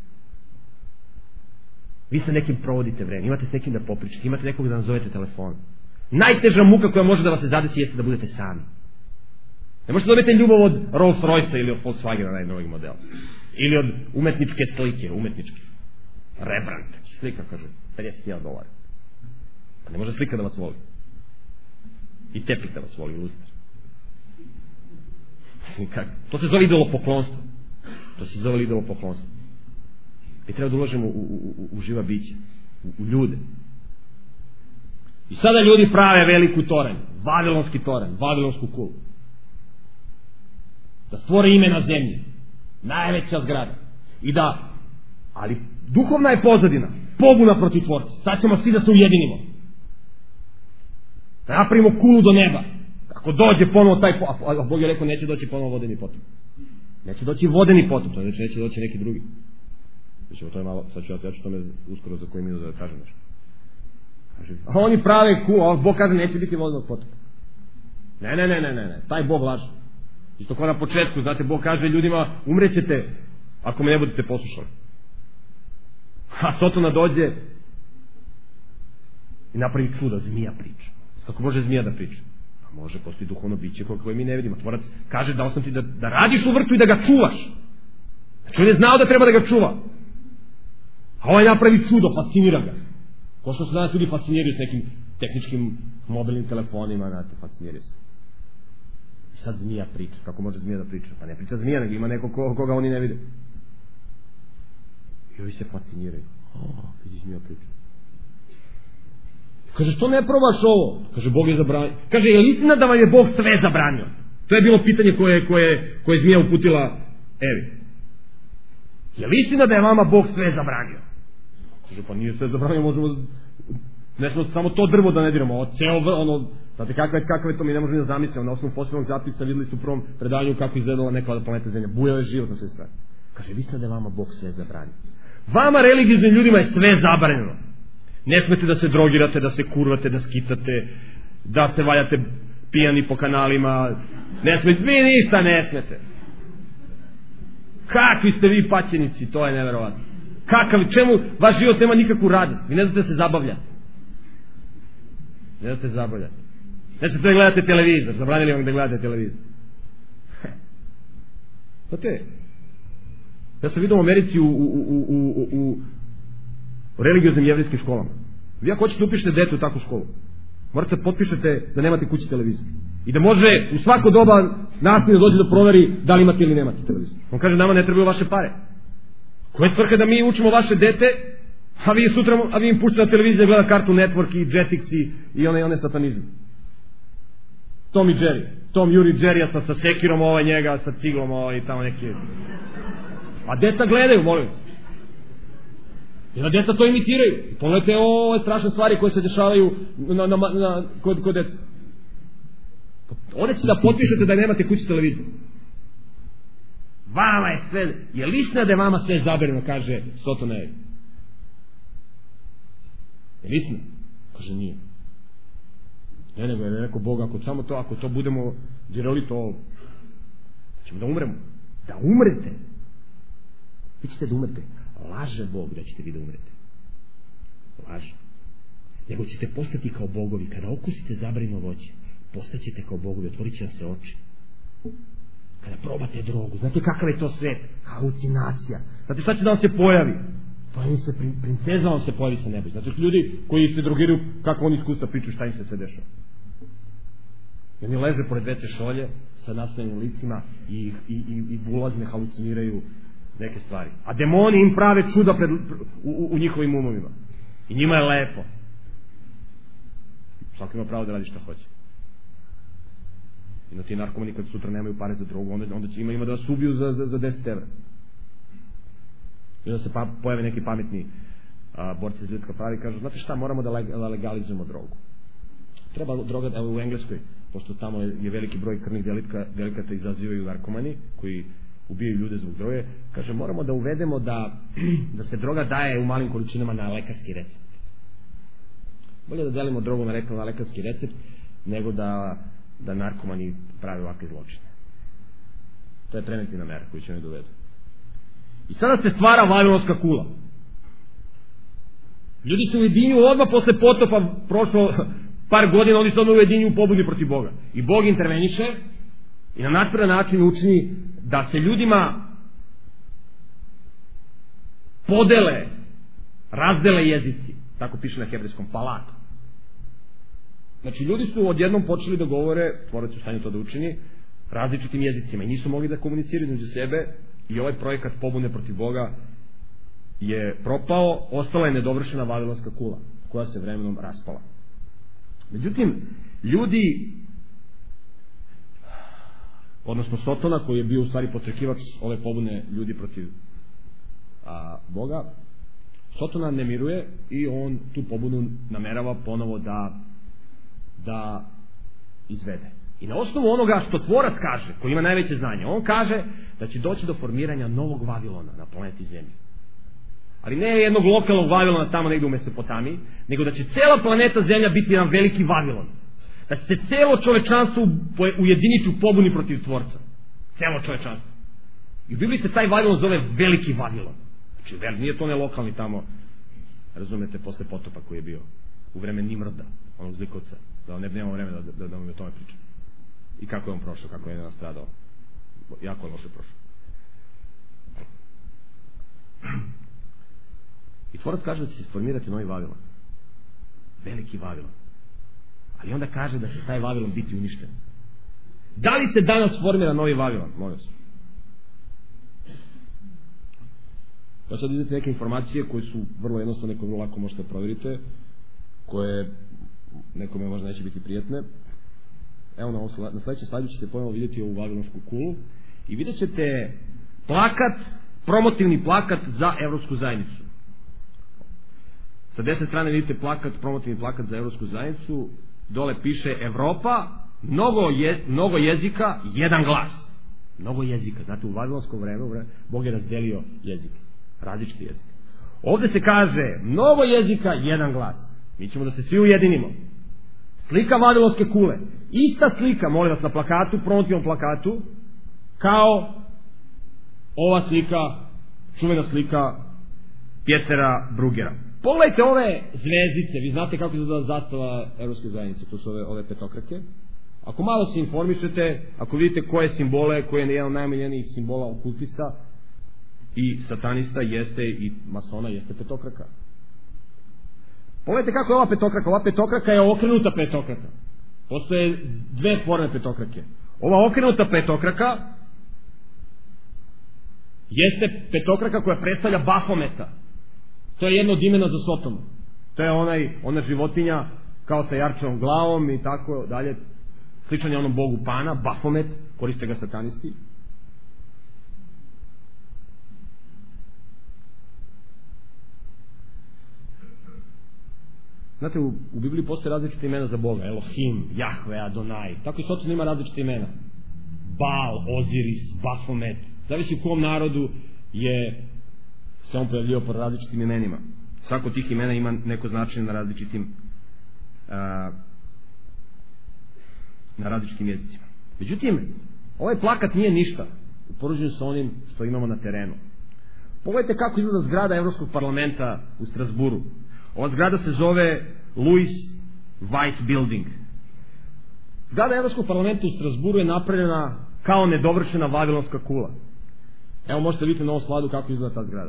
Vi sa nekim provodite vreme, imate s nekim da popričate, imate nekog da nazovete telefonom. Najteža muka koja može da vas se zadesi jeste da budete sami. Ne možete dobiti ljubav od Rolls Royce ili od Volkswagena, najnovijeg modela. Ili od umetničke slike, umetničke. Rembrandt, slika, kaže, pedeset hiljada dolara. Pa ne može slika da vas voli. I tepih da vas voli, lustar. To se zove idolopoklonstvo. To se zove idolopoklonstvo. Mi treba da ulažemo u, u, u, u živa bića, u, u ljude. I sada ljudi prave veliku toranj, vavilonski toranj, vavilonsku kulu. Da stvore ime na zemlji, najveća zgrada. I da, ali duhovna je pozadina, pobuna protiv tvorca. Sad ćemo svi da se ujedinimo. Da napravimo kulu do neba. Ako dođe ponovo taj, a Bog je rekao neće doći ponovo vodeni potop. Neće doći vodeni potop, to znači neće doći neki drugi. Znači, to je malo, sad ću ja, ja ću tome uskoro za koji minut da kažem nešto. A oni prave kulu, a Bog kaže neće biti vodenog potopa. Ne, ne, ne, ne, ne, taj Bog laže. Isto kao na početku, znate, Bog kaže ljudima umrećete ako me ne budete poslušali. A Sotona dođe i napravi čuda, zmija priča. Kako može zmija da priča? A može, postoji duhovno biće koje mi ne vidimo. Tvorac kaže dao sam ti da, da radiš u vrtu i da ga čuvaš. Znači on je znao da treba da ga čuva. A ovaj napravi čudo, fascinira ga. Ko što se danas ljudi fasciniraju s nekim tehničkim mobilnim telefonima, znate, fasciniraju se. I sad zmija priča. Kako može zmija da priča? Pa ne priča zmija, nego ima neko ko, koga oni ne vide. I ovi se fasciniraju. O, vidi zmija priča. Kaže, što ne probaš ovo? Kaže, Bog je zabranio. Kaže, je li istina da vam je Bog sve zabranio? To je bilo pitanje koje, koje, koje je zmija uputila Evi. Je li istina da je vama Bog sve zabranio? Kaže, pa nije sve zabranio, možemo, ne smo samo to drvo da ne diramo, o ceo vr, ono, znate kakve, kakve je to, mi ne možemo da zamislimo, na osnovu posebnog zapisa videli su u prvom predavanju kako izgledala neka planeta Zemlja, bujao je život na sve strane. Kaže, vi ste da je vama Bog sve zabranio. Vama religijskim ljudima je sve zabranjeno. Ne smete da se drogirate, da se kurvate, da skitate, da se valjate pijani po kanalima, ne smete, vi ništa ne smete. Kakvi ste vi paćenici, to je neverovatno. Kakav, čemu vaš život nema nikakvu radost? Vi ne znate da se zabavljate. Ne znate da se zabavljate. Ne znate da gledate televizor. Zabranili vam da gledate televizor. Znate, ja sam vidio u Americi u, u, u, u, u, u religioznim jevrijskim školama. Vi ako hoćete upišete dete u takvu školu, morate potpišete da nemate kući televizor. I da može u svako doba nastavnik dođe da proveri da li imate ili nemate televizor. On kaže, nama ne trebaju vaše pare. Koja je svrha da mi učimo vaše dete, a vi sutra, a vi im puštate na televiziju da gleda Cartoon Network i Jetix i, i one, one satanizme. Tom i Jerry. Tom Juri Jerrya sa, sa sekirom, ovaj njega, sa ciglom, ovaj tamo neke. A deca gledaju, molim se. I na deca to imitiraju. Pogledajte ove strašne stvari koje se dešavaju na, na, na, kod, kod deca. Ovdje će da potpišete da nemate kući televizor. Vama je sve, je listina da je vama sve zabereno, kaže Sotona je. Je listina? Kaže nije. Ne, nego je rekao Bog, ako samo to, ako to budemo dirali, to ćemo da umremo. Da umrete. Vi ćete da umrete. Laže Bog da ćete vi da umrete. Laže. Nego ćete postati kao bogovi. Kada okusite zabranjeno voće, postaćete kao bogovi, otvorit će vam se oči. Kada probate drogu, znate kakav je to svet? Halucinacija. Znate šta će da vam se pojavi? Pojavi se, princeza vam se pojavi sa neba. Znate ljudi koji se drogiraju, kako oni iskustva pričaju šta im se sve dešava. I oni leže pored veće šolje sa nasmejenim licima i, i, i, i bulazne haluciniraju neke stvari. A demoni im prave čuda pred, u, u, u njihovim umovima. I njima je lepo. Svako ima pravo da radi šta hoće. I na ti narkomani kad sutra nemaju pare za drogu, onda, onda će ima, ima da vas ubiju za, za, za deset evra. I onda se pa, pojave neki pametni a, borci za ljudska prava i kažu, znate šta, moramo da, leg, da legalizujemo drogu. Treba droga, evo u Engleskoj, pošto tamo je, je veliki broj krvnih delitka, delikata izazivaju narkomani, koji ubijaju ljude zbog droge, kaže, moramo da uvedemo da, da se droga daje u malim količinama na lekarski recept. Bolje da delimo drogu na, na lekarski recept, nego da da narkomani pravi ovakve zločine. To je preventivna mera koju će ne dovedu. I sada se stvara vavilonska kula. Ljudi se ujedinju odmah posle potopa, prošlo par godina, oni se odmah ujedinju u pobudi protiv Boga. I Bog interveniše i na natpredan način učini da se ljudima podele, razdele jezici. Tako piše na hebrejskom, palatu. Znači ljudi su odjednom počeli da govore, tvorac u stanju to da učini, različitim jezicima i nisu mogli da komuniciraju među sebe i ovaj projekat pobune protiv Boga je propao, ostala je nedovršena vavilonska kula koja se vremenom raspala. Međutim, ljudi, odnosno Sotona koji je bio u stvari potrekivač ove pobune ljudi protiv a, Boga, Sotona ne miruje i on tu pobunu namerava ponovo da da izvede. I na osnovu onoga što tvorac kaže, koji ima najveće znanje, on kaže da će doći do formiranja novog Vavilona na planeti Zemlji. Ali ne jednog lokalnog Vavilona tamo negdje u Mesopotamiji, nego da će cela planeta Zemlja biti jedan veliki Vavilon. Da će se celo čovečanstvo ujediniti u pobuni protiv tvorca. Celo čovečanstvo. I u Bibliji se taj Vavilon zove veliki Vavilon. Znači, nije to ne lokalni tamo, razumete, posle potopa koji je bio u vreme Nimroda, onog zlikovca. Da ne nemamo vreme da, da, da vam o tome pričam. I kako je on prošao, kako je nastradao. Jako je loše prošao. I tvorac kaže da će se formirati novi Vavilon. Veliki Vavilon. Ali onda kaže da će taj Vavilon biti uništen. Da li se danas formira novi Vavilon? Molim se. Ja sad vidite neke informacije koje su vrlo jednostavne, koje vrlo lako možete provjerite, koje nekome možda neće biti prijetne. Evo na, ovom, na sljedećem slajdu ćete ponovno vidjeti ovu vavilonsku kulu i vidjet ćete plakat, promotivni plakat za Evropsku zajednicu. Sa desne strane vidite plakat, promotivni plakat za Evropsku zajednicu, dole piše Evropa, mnogo, je, mnogo jezika, jedan glas. Mnogo jezika, znate u vavilonskom vremenu Bog je razdelio jezike, različite jezike. Ovdje se kaže mnogo jezika, jedan glas. Mi ćemo da se svi ujedinimo. Slika vavilonske kule. Ista slika, molim vas, na plakatu, promotivnom plakatu, kao ova slika, čuvena slika Pjetera Brugera. Pogledajte ove zvezdice, vi znate kako izgleda zastava Evropske zajednice, to su ove, ove petokrake. Ako malo se informišete, ako vidite koje simbole, koje je jedan od najmiljenijih simbola okultista i satanista jeste i masona jeste petokraka. Pogledajte kako je ova petokraka. Ova petokraka je okrenuta petokraka. Postoje dve forme petokrake. Ova okrenuta petokraka jeste petokraka koja predstavlja Bafometa. To je jedno od imena za Sotomu. To je onaj, ona životinja kao sa jarčevom glavom i tako dalje. Sličan je onom bogu Pana, Bafomet, koriste ga satanisti. Znate, u, u Bibliji postoje različite imena za Boga. Elohim, Jahve, Adonai. Tako i Soton ima različite imena. Baal, Oziris, Bafomet. Zavisi u kom narodu je se on pojavljio po različitim imenima. Svako od tih imena ima neko značenje na različitim a, na različitim jezicima. Međutim, ovaj plakat nije ništa u poređenju sa onim što imamo na terenu. Pogledajte kako izgleda zgrada Evropskog parlamenta u Strasburu. Ova zgrada se zove Louis Weiss Building. Zgrada Evropskog parlamenta u Strasburu je napravljena kao nedovršena vavilonska kula. Evo možete vidjeti na ovom sladu kako izgleda ta zgrada.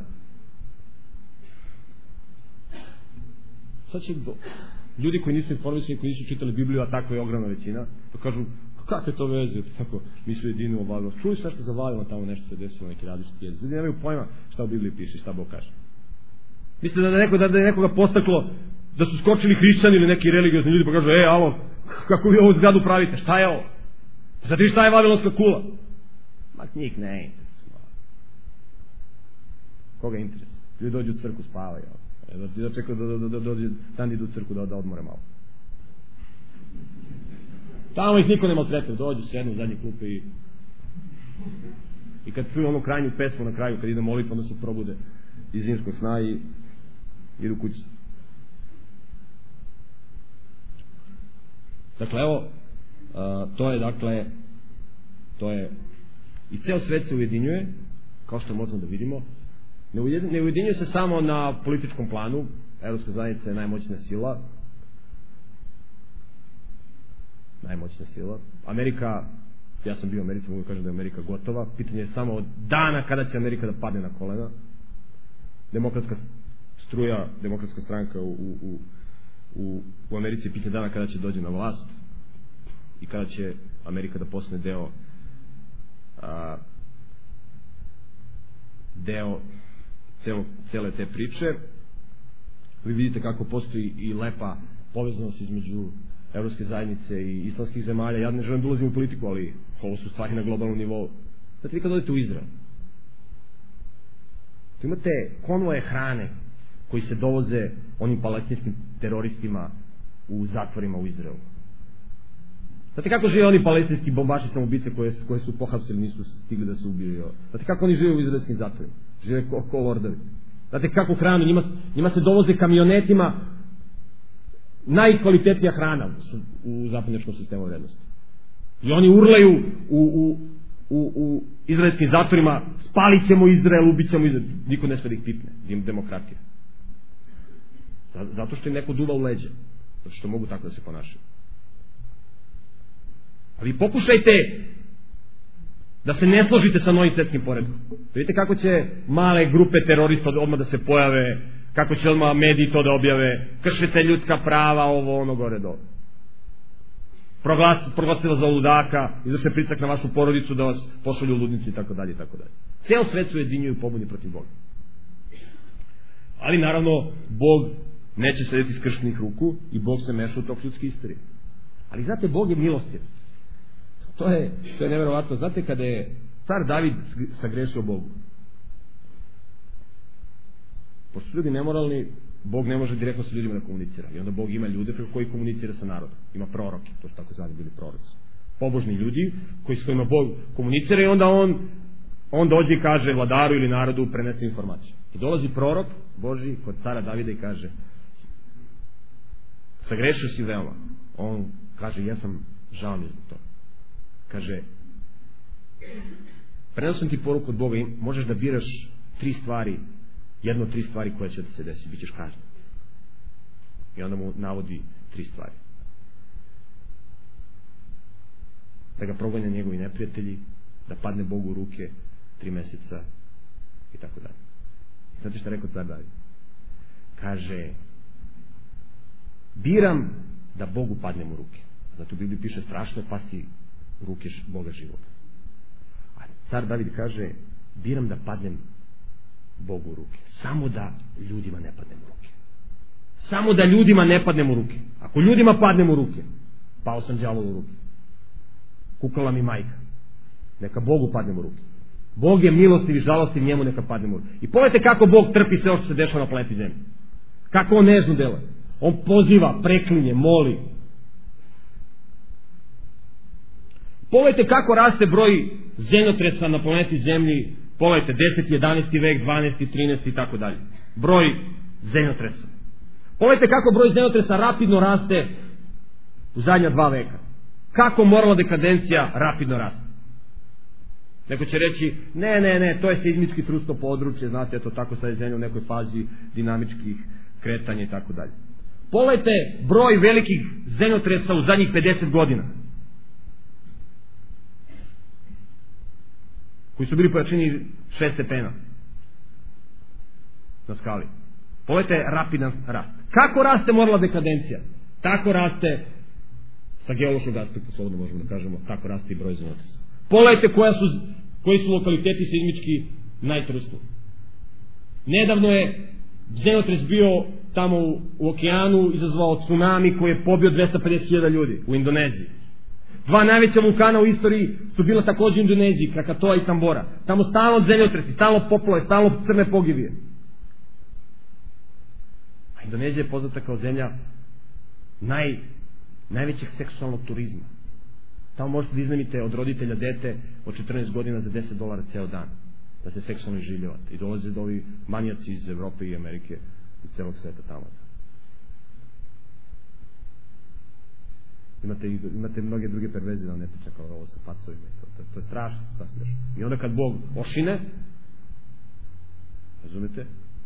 Sad će ljudi koji nisu informisani, koji nisu čitali Bibliju, a takva je ogromna većina, pa kažu, kakve to veze, tako, mi su jedini u Vavilonu. Čuli su nešto za Vavilon, tamo nešto se desilo, neki različiti jezik. Ljudi nemaju pojma šta u Bibliji piše, šta Bog kaže. Mislite da je, neko, da je nekoga postaklo da su skočili hrišćani ili neki religiozni ljudi pa kažu, e, alo, kako vi ovu zgradu pravite, šta je ovo? Znate vi šta je Vavilonska kula? Ma njih ne interesuje. Koga interesuje? Ljudi dođu u crku, spavaju. Da ti da čekaju da, da, da dođe dan idu u crku da, da odmore malo. Tamo ih niko ne maltretuje, dođu sednu u zadnje klupe i i kad čuju onu krajnju pesmu na kraju, kad ide molitva, onda se probude iz zimskog sna i idu kući. Dakle, evo, a, to je, dakle, to je, i ceo svet se ujedinjuje, kao što možemo da vidimo. Ne ujedinjuje, ne ujedinjuje se samo na političkom planu. Evropska zajednica je najmoćnija sila. Najmoćnija sila. Amerika, ja sam bio u Americi, mogu kažem da je Amerika gotova. Pitanje je samo od dana kada će Amerika da padne na kolena. Demokratska struja, demokratska stranka u, u, u, u Americi pitanje dana kada će dođe na vlast i kada će Amerika da postane deo a, deo celo, cele te priče. Vi vidite kako postoji i lepa povezanost između Evropske zajednice i islamskih zemalja. Ja ne želim da ulazim u politiku, ali ovo su stvari na globalnom nivou. Znate, vi kad odete u Izrael, tu imate konvoje hrane koji se dovoze onim palestinskim teroristima u zatvorima u Izraelu. Znate kako žive oni palestinski bombaši samoubice koje, koje su pohapsili, nisu stigli da se ubiju. Znate kako oni žive u izraelskim zatvorima? Žive ko, ko lordovi. Znate kako hranu, njima, njima se dovoze kamionetima najkvalitetnija hrana u zapadnjačkom sistemu vrednosti. I oni urlaju u, u, u, u izraelskim zatvorima, spalit ćemo Izrael, ubit ćemo Izrael. Niko ne sve da ih pipne, demokratija. Zato što im neko duva u leđe. Zato što mogu tako da se ponašaju. Ali pokušajte da se ne složite sa novim svetskim poredkom. Vidite kako će male grupe terorista odmah da se pojave, kako će odmah mediji to da objave, kršite ljudska prava, ovo, ono, gore, dole. Proglas, proglasila za ludaka, izvrše pritisak na vašu porodicu da vas pošalju u ludnicu i tako dalje i tako dalje. Ceo svet se ujedinjuju u pobuni protiv Boga. Ali naravno, Bog neće sedeti skrštenih ruku i Bog se meša u tok ljudske istorije. Ali znate, Bog je milostiv. To je, to je nevjerovatno. Znate, kada je car David sagrešio Bogu, pošto su ljudi nemoralni, Bog ne može direktno sa ljudima da komunicira. I onda Bog ima ljude preko koji komunicira sa narodom. Ima proroke, to su tako zvani bili proroci. Pobožni ljudi koji s kojima Bog komunicira i onda on on dođe i kaže vladaru ili narodu, prenese informaciju. I dolazi prorok Božji kod cara Davida i kaže, sagrešio si veoma. On kaže, ja sam žao mi zbog toga. Kaže, prenosim ti poruku od Boga i možeš da biraš tri stvari Jedno od tri stvari koje će da se desi, bit ćeš kažnjen. I onda mu navodi tri stvari. Da ga proganja njegovi neprijatelji, da padne Bogu u ruke tri meseca i tako dalje. Znate šta rekao car David? Kaže, biram da Bogu padnem u ruke. Zato u Bibliji piše, strašno je pasti u ruke Boga života. A car David kaže, biram da padnem Bogu u ruke. Samo da ljudima ne padnem u ruke. Samo da ljudima ne padnem u ruke. Ako ljudima padnem u ruke, pao sam đavolu u ruke. Kukala mi majka. Neka Bogu padnem u ruke. Bog je milostiv i žalostiv, njemu neka padnem u ruke. I pogledajte kako Bog trpi sve ovo što se dešava na planeti Zemlji. Kako on nežno dela. On poziva, preklinje, moli. Pogledajte kako raste broj zemljotresa na planeti Zemlji. Pogledajte, deseti, jedanaesti vek, dvanaesti, trinaesti i tako dalje. Broj zemljotresa. Pogledajte kako broj zemljotresa rapidno raste u zadnja dva veka. Kako moralna dekadencija rapidno raste. Neko će reći, ne, ne, ne, to je seizmički trusno područje, znate, eto tako sad je zemlja u nekoj fazi dinamičkih kretanja i tako dalje. Pogledajte broj velikih zemljotresa u zadnjih pedeset godina. Koji su bili po jačini šest stepena na skali. Pogledajte rapidan rast. Kako raste moralna dekadencija? Tako raste, sa geološkog aspekta slobodno možemo da kažemo, tako raste i broj zemljotresa. Pogledajte koja su, koji su lokaliteti seizmički najtrusni. Nedavno je zemljotres bio tamo u, u okeanu, izazvao tsunami koji je pobio dvesta pedeset hiljada ljudi u Indoneziji. Dva najveća vulkana u istoriji su bila također u Indoneziji, Krakatoa i Tambora. Tamo stalno zemljotresi, stalno poplave, stalno crne pogibije. A Indonezija je poznata kao zemlja naj, najvećeg seksualnog turizma. Tamo možete da iznajmite od roditelja dete od četrnaest godina za deset dolara ceo dan. Da se seksualno iživljavate. I dolaze do ovi manijaci iz Evrope i Amerike i celog sveta tamo. Imate, imate mnoge druge perverzije, da ne pričam kao ovo sa pacovima. To, to, to je strašno, strašno. I onda kad Bog ošine, razumete?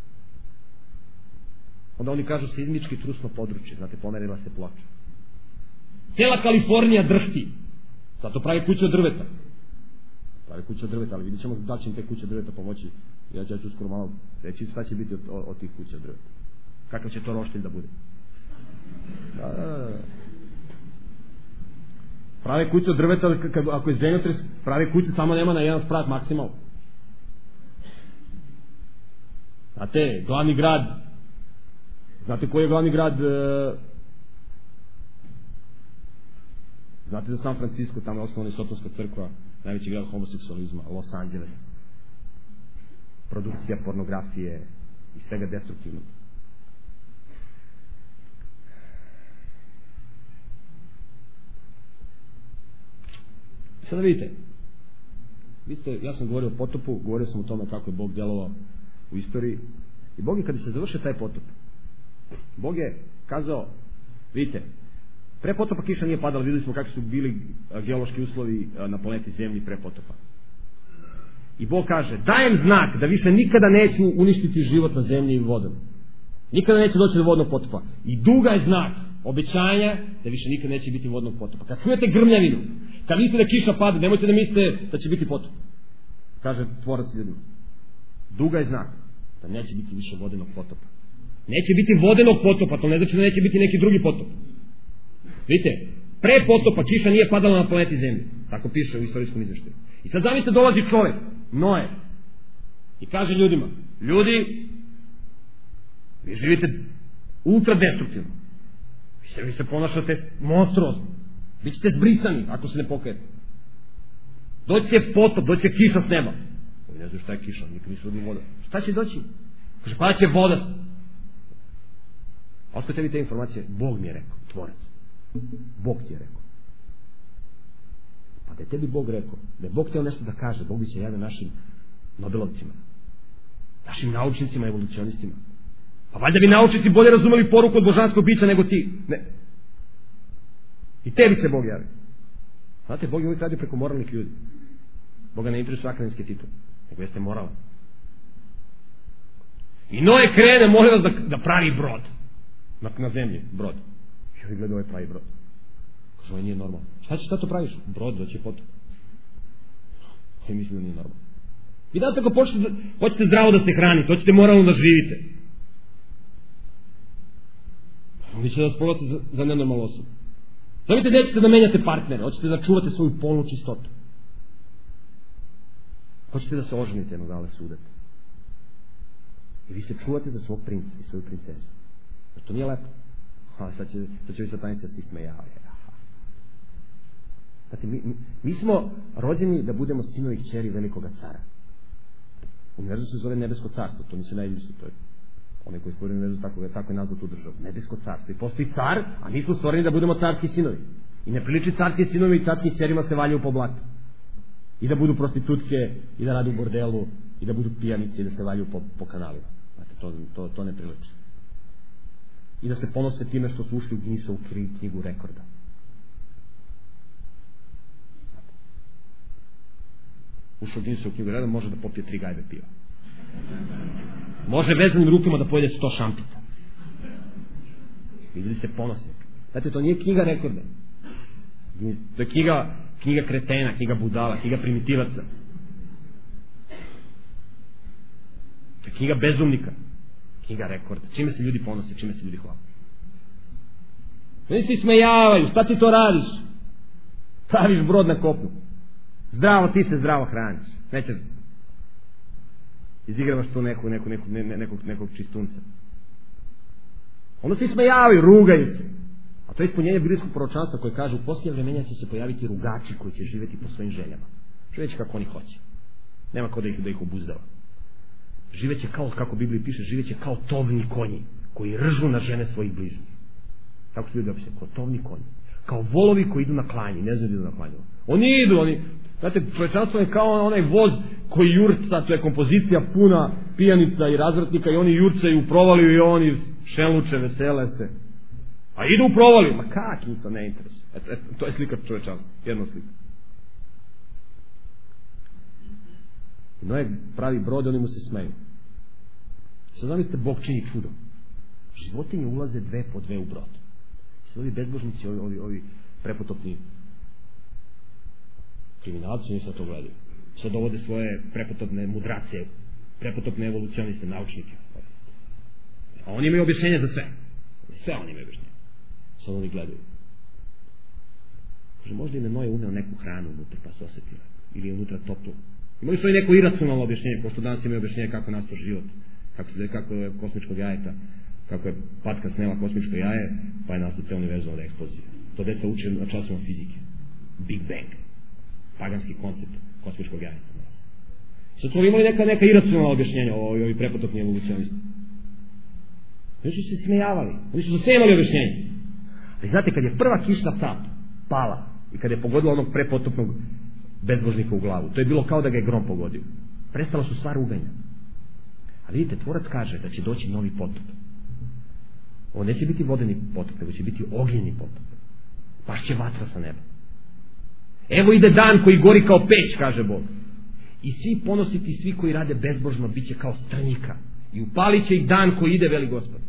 Onda oni kažu seizmički trusno područje. Znate, pomerila se ploča. Cijela Kalifornija drhti. Zato pravi kuće od drveta. Pravi kuće od drveta, ali vidit ćemo da će im te kuće od drveta pomoći. Ja ću uskoro malo reći šta će biti od, od, od tih kuća od drveta. Kakav će to roštilj da bude. Da, da, da. Prave kuće od drveta, kad, ako je zemljotres, prave kuće samo nema na jedan sprat maksimal. Znate, glavni grad, znate koji je glavni grad, e, znate za San Francisco, tamo je osnovna Sotonska crkva, najveći grad homoseksualizma, Los Angeles. Produkcija pornografije i svega destruktivnog. Sada vidite, vi ste, ja sam govorio o potopu, govorio sam o tome kako je Bog djelovao u istoriji. I Bog je, kada se završio taj potop, Bog je kazao, vidite, pre potopa kiša nije padala, videli smo kakvi su bili geološki uslovi na planeti Zemlji pre potopa. I Bog kaže, dajem znak da više nikada neću uništiti život na zemlji i vodom. Nikada neće doći do vodnog potopa. I duga je znak obećanja da više nikada neće biti vodnog potopa. Kad čujete grmljavinu, kad vidite da kiša pada, nemojte da mislite da će biti potop. Kaže tvorac ljudima. Duga je znak da neće biti više vodenog potopa. Neće biti vodenog potopa, to ne znači da neće biti neki drugi potop. Vidite, pre potopa kiša nije padala na planeti Zemlji. Tako piše u istorijskom izveštaju. I sad zamislite dolazi čovjek, Noe, i kaže ljudima, ljudi, vi živite ultra destruktivno. Vi se, vi se ponašate monstruozno. Vi ćete zbrisani ako se ne pokajete. Doći će potop, doći će kiša s neba. Ovi ne znaju šta je kiša, nikad nisu odli voda. Šta će doći? Kaže, pada će voda. A otko tebi te informacije? Bog mi je rekao, tvorac. Bog ti je rekao. Pa da je tebi Bog rekao, da je Bog htio nešto da kaže, Bog bi se javio našim Nobelovcima, našim naučnicima, evolucionistima. Pa valjda bi naučnici bolje razumeli poruku od božanskog bića nego ti. Ne. I tebi se Bog javi. Znate, Bog je uvijek radio preko moralnih ljudi. Boga ne interesuje akademske titule, nego jeste moralan. I Noe krene, molim vas, da, da pravi brod. Na, na zemlji, brod. I ovaj gleda ovaj pravi brod. Kaže, ovo nije normalno. Šta će, šta to praviš? Brod, da će potom. I mislim da nije normalno. I danas ako počete, hoćete zdravo da se hranite, hoćete moralno da živite, oni će da vas proglasiti za, za nenormalnu osobu. Znate, nećete da menjate partnere, hoćete da čuvate svoju polnu čistotu. Hoćete da se oženite jednog dana sudete. I vi se čuvate za svog princa i svoju princezu. Jer to nije lepo. Ha, sad će, sad će vi satanisti da se ismejavaju. Znate, mi, mi, mi smo rođeni da budemo sinovi i kćeri velikoga cara. Univerzum se zove Nebesko carstvo, to mi se ne izmisli, to je onaj koji stvori univerzum, tako, tako je nazvao tu državu. Nebesko carstvo. I postoji car, a mi smo stvoreni da budemo carski sinovi. I ne priliči carski sinovi i carskim kćerima se valjaju po blatu. I da budu prostitutke, i da rade u bordelu, i da budu pijanici, i da se valjaju po, po kanalima. Znate, to, to, to ne priliči. I da se ponose time što su ušli u Guinnessovu knjigu rekorda. Ušao u Guinnessovu knjigu rekorda, može da popije tri gajbe piva. Može vezanim rukama da pojede sto šampica. Vidjeli se ponosnik. Znate, to nije knjiga rekorda. To je knjiga, knjiga kretena, knjiga budala, knjiga primitivaca. To je knjiga bezumnika. Knjiga rekorda. Čime se ljudi ponose, čime se ljudi hvale. Oni se ismejavaju, šta ti to radiš? Praviš brod na kopnu. Zdravo, ti se zdravo hraniš. Nećeš. Izigravaš tu neku, neku, neku, ne, ne, nekog, nekog čistunca. Onda se ismejavaju, rugaju se. A to je ispunjenje biblijskog proročanstva koje kaže u posljednje vremena će se pojaviti rugači koji će živjeti po svojim željama. Živeće kako oni hoće. Nema ko da ih, da ih obuzdava. Živeće kao, kako Bibliji piše, živeće kao tovni konji koji ržu na žene svojih bližnjih. Tako su ljudi opisali, kao tovni konji. Kao volovi koji idu na klanje, ne znaju da idu na klanje. Oni idu, oni, znate, čovječanstvo je kao onaj voz koji jurca, to je kompozicija puna pijanica i razvratnika i oni jurcaju u provaliju i oni šeluče, vesele se. A idu u provaliju, ma kak im to ne interesuje. Et, et, to je slika čovječanstva, jedna slika. I Noe pravi brod, oni mu se smeju. Sad zamislite, Bog čini čudo. Životinje ulaze dve po dve u brod. Sad ovi bezbožnici, ovi, ovi, ovi prepotopni kriminalci, oni sad to gledaju. Sad dovode svoje prepotopne mudrace, prepotopne evolucioniste, naučnike. A oni imaju objašnjenje za sve. Sve oni imaju objašnjenje. Sad oni gledaju. Kaže, možda im je Noe uneo neku hranu unutra, pa se osjetila. Ili je unutra toplo. Imali su i neko iracionalno objašnjenje, pošto danas imaju objašnjenje kako nasto život, kako se kako je kosmičkog jajeta, kako je patka snela kosmičko jaje, pa je nastao ceo univerzum od eksplozije. To deca uče na časovima fizike. Big Bang. Paganski koncept kosmičkog jajeta. Sad su imali neka, neka iracionalna objašnjenja, ovi, ovi prepotopni evolucionisti. Oni su se smejavali, oni su za sve imali objašnjenje. Ali znate, kad je prva kišna kap pala i kad je pogodila onog prepotopnog bezbožnika u glavu, to je bilo kao da ga je grom pogodio. Prestala su sva ruganja. A vidite, tvorac kaže da će doći novi potop. Ovo neće biti vodeni potop, nego će biti ognjeni potop. Pašće vatra sa neba. Evo ide dan koji gori kao peć, kaže Bog. I svi ponositi, svi koji rade bezbožno, bit će kao strnjika. I upalit će ih dan koji ide, veli Gospod.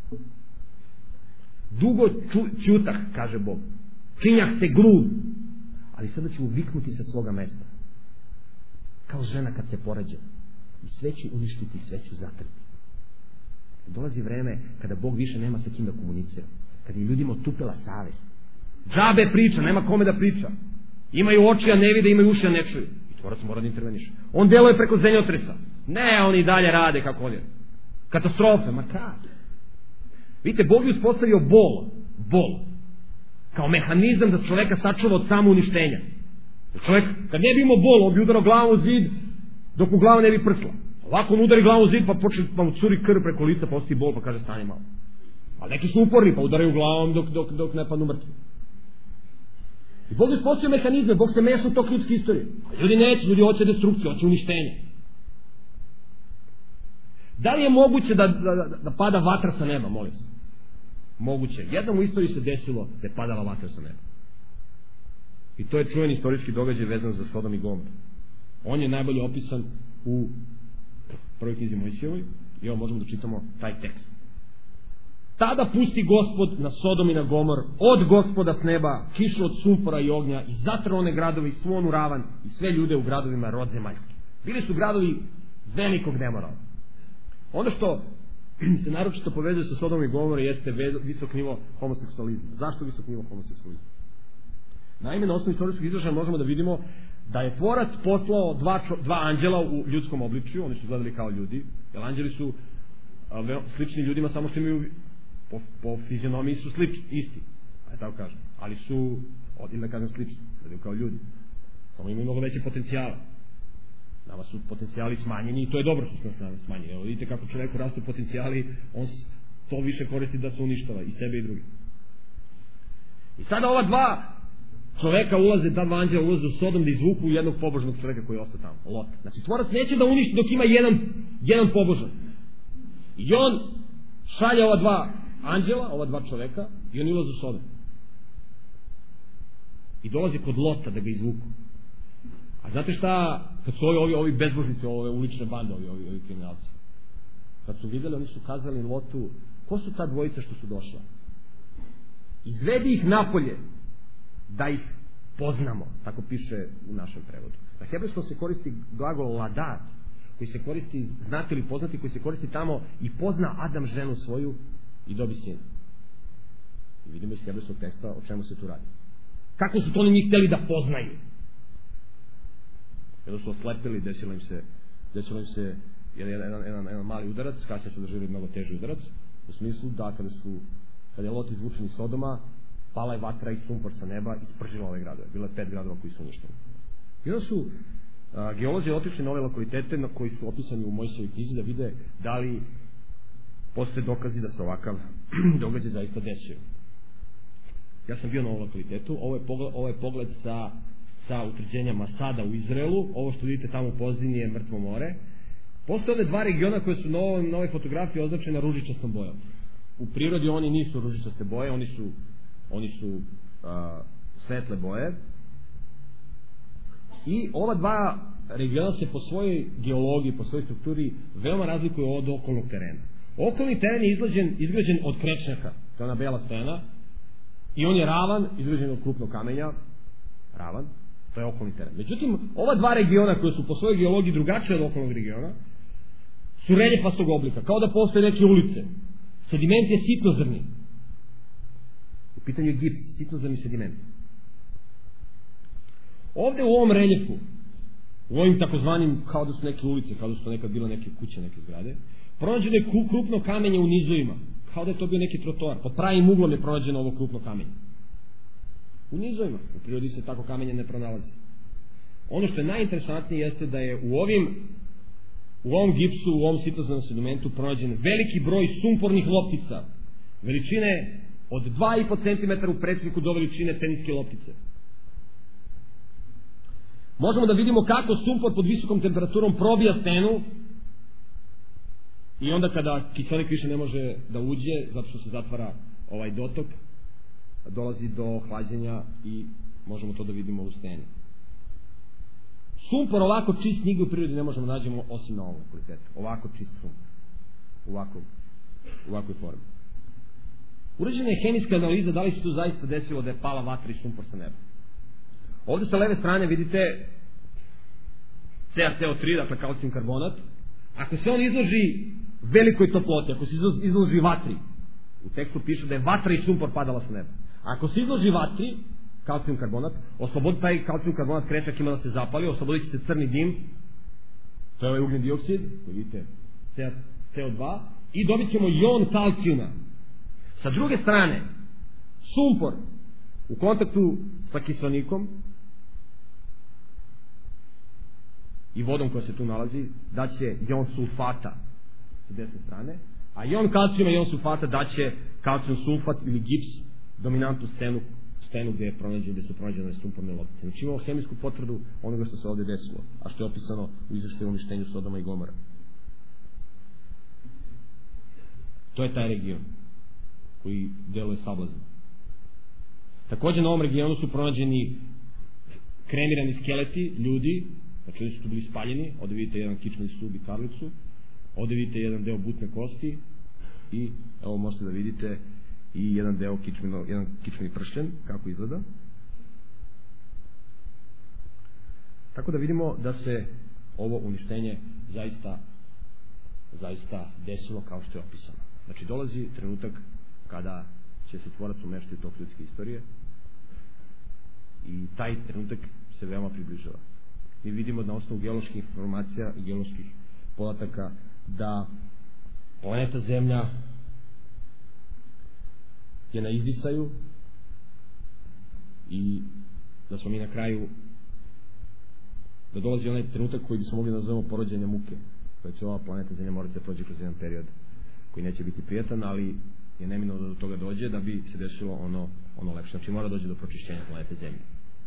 Dugo ćutah, kaže Bog. Činjah se gluv. Ali sada ću uviknuti sa svoga mesta. Kao žena kad se porađa. I sve ću uništiti, sve ću zatrti. Dolazi vreme kada Bog više nema sa kim da komunicira. Kada je ljudima otupila savest. Džabe priča, nema kome da priča. Imaju oči, a ne vide, imaju uši, a ne čuju. I tvorac mora da interveniše. On deluje preko zemljotresa. Ne, oni dalje rade kako on je. Katastrofe, ma kako? Vidite, Bog je uspostavio bol. Bol. Kao mehanizam da čoveka sačuva od samouništenja. Čovjek, kad ne bi imao bol, on bi udarao glavu u zid, dok mu glava ne bi prsla. Ovako on udari glavu u zid, pa počne, pa mu curi krv preko lica, pa osti bol, pa kaže stani malo. A neki su uporni, pa udaraju glavom dok, dok, dok ne padnu mrtvi. I Bog je uspostavio mehanizme, Bog se meša u tok ljudske istorije. A ljudi neće, ljudi hoće destrukciju, hoće uništenje. Da li je moguće da, da, da, da pada vatra sa neba, molim se? Moguće. Jednom u istoriji se desilo da je padala vatra sa neba. I to je čuveni istorijski događaj vezan za Sodom i Gomor. On je najbolje opisan u prvoj knjizi Mojsijevoj I evo možemo da čitamo taj tekst. Tada pusti Gospod na Sodom i na Gomor od Gospoda s neba kišu od sumpora i ognja i zatre one gradovi i svu onu ravan i sve ljude u gradovima rod zemaljski. Bili su gradovi velikog nemorala. Ono što se naročito povezuje sa Sodom i Gomorom jeste visok nivo homoseksualizma. Zašto visok nivo homoseksualizma? Naime, na osnovu istorijskog izražaja možemo da vidimo da je tvorac poslao dva, dva anđela u ljudskom obličju. Oni su izgledali kao ljudi, jer anđeli su a, slični ljudima, samo što imaju po, po fizionomiji su slični, isti, aj tako kažem, ali su, ili da kažem slični, gledaju kao ljudi, samo imaju mnogo veće potencijale. Nama su potencijali smanjeni i to je dobro što su nas nama smanjeni. Evo vidite kako čovjeku rastu potencijali, on to više koristi da se uništava i sebe i drugi. I sada ova dva čoveka ulaze, ta dva anđela ulaze u Sodom da izvuku jednog pobožnog čovjeka koji je ostao tamo, Lot. Znači tvorac neće da uništi dok ima jedan, jedan pobožan. I on šalje ova dva anđela, ova dva čoveka, i oni ulaze u Sodom. I dolaze kod Lota da ga izvuku. A znate šta, kad su ovi, ovi, ovi bezbožnici, ove ulične bande, ovi, ovi, ovi kriminalci, kad su vidjeli, oni su kazali Lotu, ko su ta dvojica što su došla? Izvedi ih napolje, da ih poznamo, tako piše u našem prevodu. Na hebrejskom se koristi glagol ladar, koji se koristi, znati ili poznati, koji se koristi tamo i pozna Adam ženu svoju i dobi sina. I vidimo iz hebrejskog teksta o čemu se tu radi. Kako su to oni njih htjeli da poznaju? Kada su oslepili, desilo im se, desilo im se jedan, jedan, jedan, jedan mali udarac, kasnije su doživjeli mnogo teži udarac, u smislu da kada su, kada je Lot izvučen iz Sodoma, pala je vatra i sumpor sa neba i spržila ove gradove. Bilo je pet gradova koji su uništeni. I onda su a, geolozi otišli na ove lokalitete na koji su opisani u Mojsijevoj knjizi da vide da li postoje dokazi da se ovakav događaj zaista desio. Ja sam bio na ovom lokalitetu, ovo je pogled, ovo je pogled sa, sa utvrđenja Masada u Izraelu, ovo što vidite tamo u pozdini je Mrtvo more. Postoje ove dva regiona koje su na ovoj, na ovoj fotografiji označene ružičastom bojom. U prirodi oni nisu ružičaste boje, oni su oni su a, svetle boje. I ova dva regiona se po svojoj geologiji, po svojoj strukturi veoma razlikuju od okolnog terena. Okolni teren je izgrađen, izgrađen od krečnjaka, to je ona bela stena, i on je ravan, izgrađen od krupnog kamenja, ravan, to je okolni teren. Međutim, ova dva regiona koje su po svojoj geologiji drugačije od okolnog regiona su reljefastog oblika, kao da postoje neke ulice. Sediment je sitnozrni. U pitanju je gips, sitnozrni sediment. Ovdje u ovom reljefu, u ovim takozvanim, kao da su neke ulice, kao da su to nekad bilo neke kuće, neke zgrade, pronađeno je krupno kamenje u nizovima, kao da je to bio neki trotoar. Pod pravim uglom je pronađeno ovo krupno kamenje. U nizovima, u prirodi se tako kamenje ne pronalazi. Ono što je najinteresantnije jeste da je u ovim u ovom gipsu, u ovom sitnozrnom sedimentu pronađen veliki broj sumpornih loptica, veličine od dva i po centimetra u predsjeku do veličine teniske loptice. Možemo da vidimo kako sumpor pod visokom temperaturom probija stenu i onda kada kiseonik više ne može da uđe, zato što se zatvara ovaj dotok, dolazi do hlađenja i možemo to da vidimo u steni. Sumpor ovako čist nigdje u prirodi ne možemo nađemo osim na ovom kvalitetu. Ovako čist sumpor. U ovakvoj, u ovakvoj formi. Urađena je hemijska analiza da li se tu zaista desilo da je pala vatra i sumpor sa neba. Ovdje sa leve strane vidite C a C O tri, dakle kalcijum karbonat. Ako se on izloži velikoj toploti, ako se izloži vatri, u tekstu piše da je vatra i sumpor padala sa neba. Ako se izloži vatri, kalcijum karbonat, oslobodi taj kalcijum karbonat, krečak ima da se zapali, oslobodit će se crni dim, to je ovaj ugljen dioksid, koji vidite C O dva, i dobit ćemo jon kalcijuma. Sa druge strane, sumpor u kontaktu sa kiselnikom i vodom koja se tu nalazi daće jon sulfata sa desne strane, a jon kalcijuma i jon sulfata daće kalcijum sulfat ili gips, dominantnu stenu, stenu gdje, je pronađen, gdje su pronađene sumporne loptice. Znači imamo hemijsku potvrdu onoga što se ovdje desilo, a što je opisano u izveštaju o uništenju Sodoma i Gomora. To je taj region koji deluje sablazno. Također na ovom regionu su pronađeni kremirani skeleti ljudi, znači oni su tu bili spaljeni, ovdje vidite jedan kičmeni stub i karlicu, Ovde vidite jedan deo butne kosti i evo možete da vidite i jedan deo kičmino, jedan kičmeni pršljen, kako izgleda. Tako da vidimo da se ovo uništenje zaista zaista desilo kao što je opisano. Znači dolazi trenutak kada će se tvorac umešati u tok ljudske istorije i taj trenutak se veoma približava. Mi vidimo na osnovu geoloških informacija i geoloških podataka da planeta Zemlja je na izdisaju i da smo mi na kraju, da dolazi onaj trenutak koji bismo mogli da nazovemo porođenje muke, koja će ova planeta Zemlja morati da prođe kroz jedan period koji neće biti prijatan, ali je neminovno da do toga dođe da bi se desilo ono, ono lepše. Znači mora dođe do pročišćenja planete Zemlje.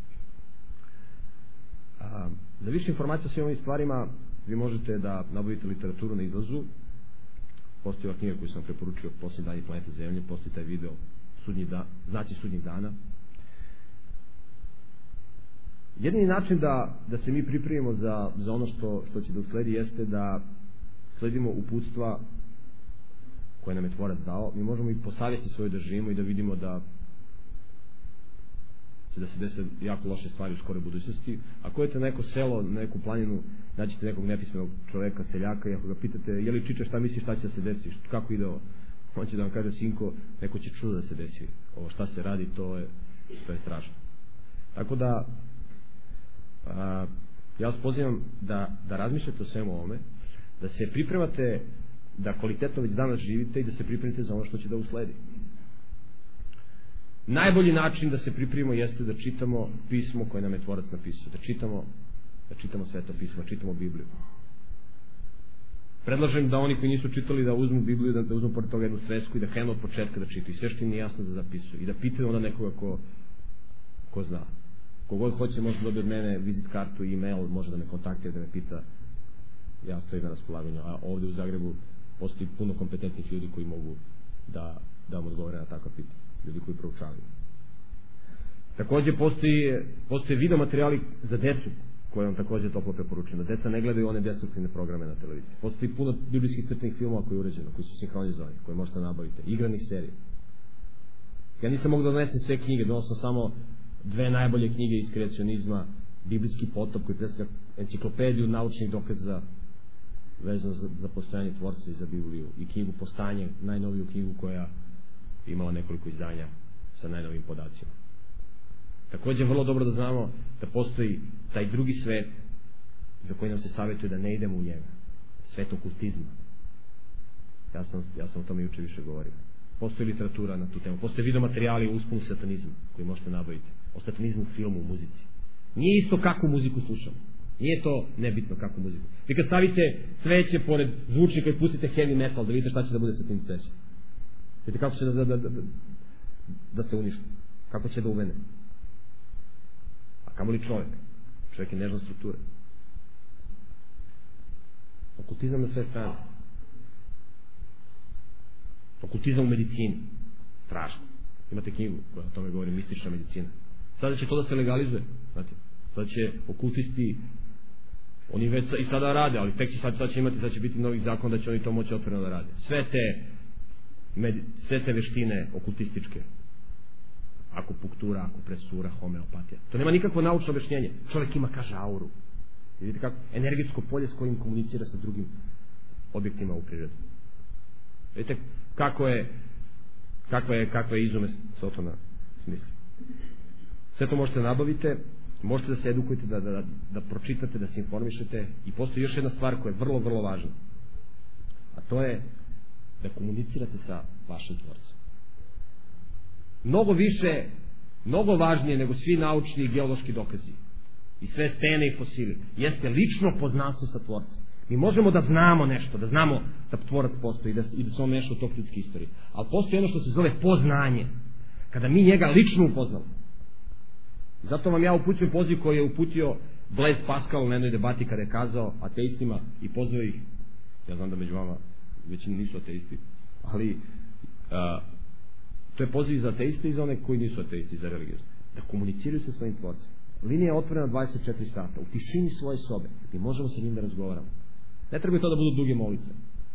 A, za više informacija o svim ovim stvarima vi možete da nabavite literaturu na izlazu. Postoji ova knjiga koju sam preporučio, Posljednji dani planete Zemlje, postoji taj video sudnji da, Znaci sudnjih dana. Jedini način da, da se mi pripremimo za, za ono što, što će da usledi jeste da sledimo uputstva koje nam je tvorac dao. Mi možemo i po savjesti svoje da živimo i da vidimo da će da se dese jako loše stvari u skoroj budućnosti. Ako idete na neko selo, na neku planinu, nađete nekog nepismenog čoveka, seljaka, i ako ga pitate je li čiče šta misli šta će da se desi, kako ide ovo, on će da vam kaže, sinko, neko će čudo da se desi, ovo šta se radi, to je, to je strašno. Tako da a, ja vas pozivam da, da razmišljate o svemu ovome, da se pripremate, da kvalitetno već danas živite i da se pripremite za ono što će da usledi. Najbolji način da se pripremimo jeste da čitamo pismo koje nam je tvorac napisao, da čitamo, da čitamo Sveto pismo, da čitamo Bibliju. Predlažem da oni koji nisu čitali da uzmu Bibliju, da, da uzmu pored toga jednu svesku i da krenu od početka da čitaju, sve što im nije jasno da zapisuju i da pitaju onda nekoga ko, ko zna. Kogod hoće može dobiti od mene vizit kartu i e-mail, može da me kontaktira, da me pita, ja stojim na raspolaganju, a ovde u Zagrebu postoji puno kompetentnih ljudi koji mogu da, da vam odgovore na takva pitanja, ljudi koji proučavaju. Takođe postoji, postoji video materijali za decu koje vam takođe toplo preporučujem, da deca ne gledaju one destruktivne programe na televiziji. Postoji puno biblijskih crtenih filmova koji je urađeno, koji su sinhronizovani, koje možete nabaviti, igranih serija. Ja nisam mogu da donesem sve knjige, donosam samo dve najbolje knjige iz kreacionizma, Biblijski potop koji predstavlja enciklopediju naučnih dokaza vezano za, za postojanje tvorca i za Bibliju, i knjigu Postanje, najnoviju knjigu koja je imala nekoliko izdanja sa najnovim podacima. Takođe vrlo dobro da znamo da postoji taj drugi svet za koji nam se savjetuje da ne idemo u njega, svet okultizma. Ja sam, ja sam o tome juče više govorio. Postoji literatura na tu temu, postoje video materijali o usponu satanizma koji možete nabaviti, o satanizmu u filmu, u muzici. Nije isto kakvu muziku slušamo, nije to nebitno kakvu muziku. Vi kad stavite cveće pored zvučnika i pustite heavy metal, da vidite šta će da bude sa tim cvećem, vidite kako će da, da, da, da, da se uništi, kako će da uvene. A kamo li čovjek? Čovjek je nežna struktura. Okultizam na sve strane. Okultizam u medicini, strašno. Imate knjigu koja o tome govori, mistična medicina. Sada će to da se legalizuje, znate. Sada će okultisti, oni već i sada rade, ali tek će sad, sad će imati, sad će biti novih zakon da će oni to moći otvoreno da rade. Sve te med, sve te veštine okultističke, akupunktura, akupresura, homeopatija, to nema nikakvo naučno objašnjenje. Čovjek ima, kaže, auru. Vidite kako? Energetsko polje s kojim komunicira sa drugim objektima u prirodi. Vidite kako je kakva je, kakva je izume Sotona smisli. Sve to možete nabavite, možete da se edukujete, da, da, da pročitate, da se informišete, i postoji još jedna stvar koja je vrlo, vrlo važna, a to je da komunicirate sa vašim tvorcem. Mnogo više, mnogo važnije nego svi naučni i geološki dokazi i sve stene i fosili jeste lično poznanstvo sa tvorcem. Mi možemo da znamo nešto, da znamo da tvorac postoji, da, i da se on meša u tok ljudske istorije, ali postoji ono što se zove poznanje, kada mi njega lično upoznamo. Zato vam ja upućujem poziv koji je uputio Blaise Pascal u jednoj debati kada je kazao ateistima i pozvao ih, ja znam da među vama većini nisu ateisti, ali a, to je poziv za ateiste i za one koji nisu ateisti, za religijske, da komuniciraju sa svojim tvorcem. Linija je otvorena dvadeset četiri sata, u tišini svoje sobe, mi možemo sa njim da razgovaramo. Ne treba to da budu duge molitve,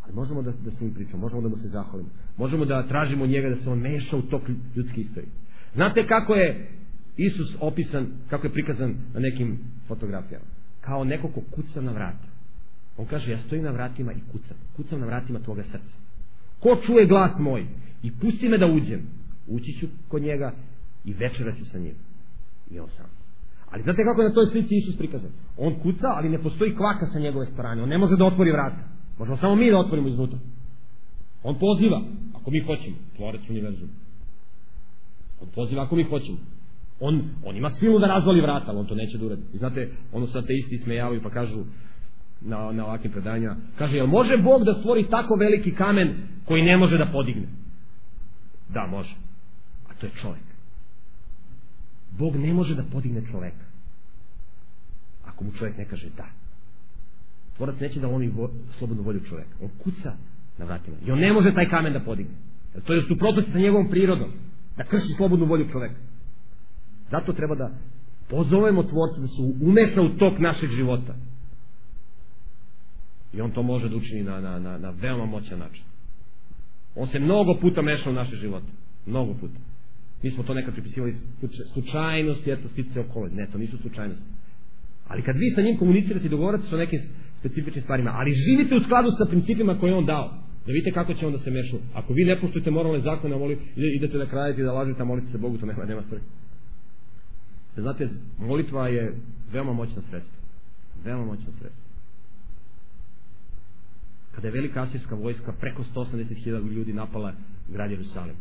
Ali možemo da, da s njim pričamo, možemo da mu se zahvalimo, možemo da tražimo od njega da se on meša u tok ljudske istorije. Znate kako je Isus opisan, kako je prikazan na nekim fotografijama? Kao neko ko kuca na vrata. On kaže, ja stojim na vratima i kucam. Kucam na vratima tvoga srca. Ko čuje glas moj i pusti me da uđem, ući ću kod njega i večeraću sa njim. I on sam. Ali znate kako je na toj slici Isus prikazan? On kuca, ali ne postoji kvaka sa njegove strane. On ne može da otvori vrata. Možemo samo mi da otvorimo iznutra. On poziva, ako mi hoćemo, tvorec univerzuma. On poziva ako mi hoćemo. On, on ima silu da razvali vrata, ali on to neće da uradi. I znate, ono se ateisti smejavaju pa kažu na, na ovakvim predanjima, kaže, jel može Bog da stvori tako veliki kamen koji ne može da podigne? Da, može. A to je čovjek. Bog ne može da podigne čoveka ako mu čovjek ne kaže da. Tvorac neće da lomi vo, slobodnu volju čoveka. On kuca na vratima i on ne može taj kamen da podigne. Jer to je suprotnosti sa njegovom prirodom, da krši slobodnu volju čoveka. Zato treba da pozovemo Tvorca da se umeša u tok našeg života. I on to može da učini na, na, na, na veoma moćan način. On se mnogo puta meša u naše živote. Mnogo puta. Mi smo to nekad pripisivali slučajnosti, eto, stice okolo. Ne, to nisu slučajnosti. Ali kad vi sa njim komunicirate i dogovarate se o nekim specifičnim stvarima, ali živite u skladu sa principima koje je on dao, da vidite kako će on da se meša. Ako vi ne poštujete moralne zakone, a idete da kradete i da lažete, a molite se Bogu, to nema, nema stvari. Znate, molitva je veoma moćna sredstva. Veoma moćna sredstva. Kada je velika asirska vojska preko sto osamdeset hiljada ljudi napala grad Jerusalim,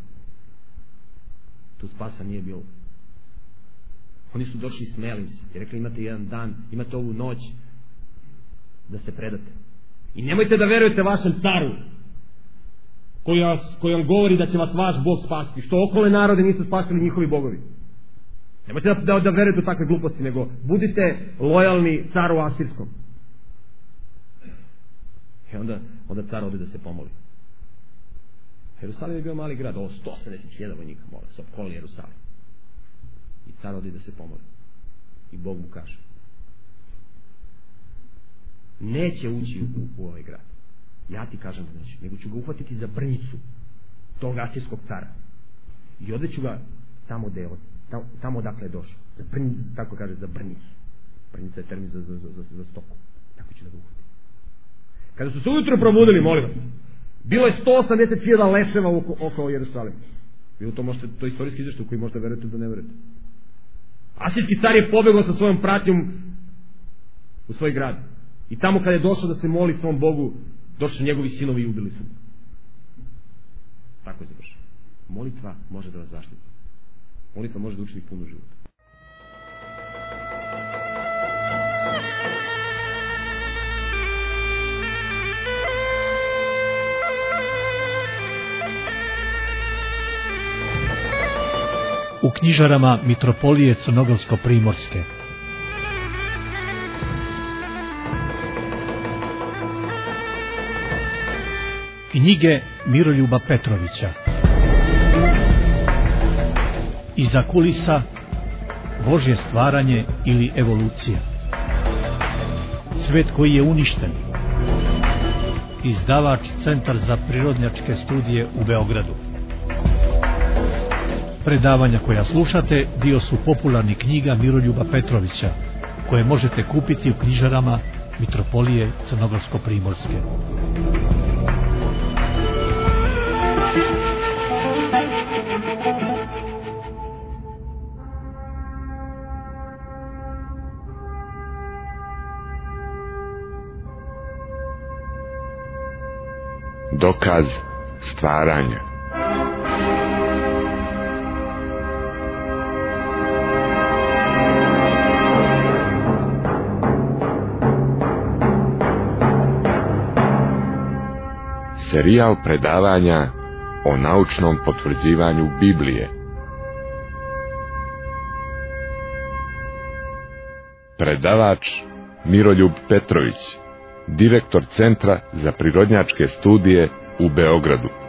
tu spasa nije bilo. Oni su došli i smeli se i rekli, imate jedan dan, imate ovu noć da se predate. I nemojte da verujete vašem caru koji, vas, koji vam govori da će vas vaš Bog spasti, što okole narode nisu spasili njihovi bogovi. Nemojte da, da, da verujete u takve gluposti, nego budite lojalni caru asirskom. I onda, onda car ode da se pomoli. Jerusalim je bio mali grad, ovo sto osamdeset hiljada vojnika mole, su opkolili Jerusalim. I car ode da se pomoli. I Bog mu kaže, neće ući u, u ovaj grad. Ja ti kažem da neće, nego ću ga uhvatiti za brnjicu tog asirskog cara. I odveću ga tamo gde je od, tamo, tamo odakle je došao. Za brnjicu, tako kaže, za brnjicu. Brnjica je termin za, za, za, za, za stoku. Tako ću da ga uhvatiti. Kada su se ujutro probudili, molim vas, bilo je sto osamdeset hiljada leševa oko, oko Jerusalima. Bilo to možete, to je istorijski izveštaj u koji možete verujete da ne verujete. Asirski car je pobegao sa svojom pratnjom u svoj grad. I tamo kada je došao da se moli svom Bogu, došli su njegovi sinovi i ubili su. Tako je završeno. Molitva može da vas zaštiti. Molitva može da učini puno života. U knjižarama Mitropolije Crnogorsko-Primorske. Knjige Miroljuba Petrovića. Iza kulisa, Božje stvaranje ili evolucija. Svet koji je uništen. Izdavač Centar za prirodnjačke studije u Beogradu. Predavanja koja slušate dio su popularnih knjiga Miroljuba Petrovića, koje možete kupiti u knjižarama Mitropolije Crnogorsko-Primorske. Dokaz stvaranja. Serijal predavanja o naučnom potvrđivanju Biblije. Predavač Miroljub Petrović, direktor Centra za prirodnjačke studije u Beogradu.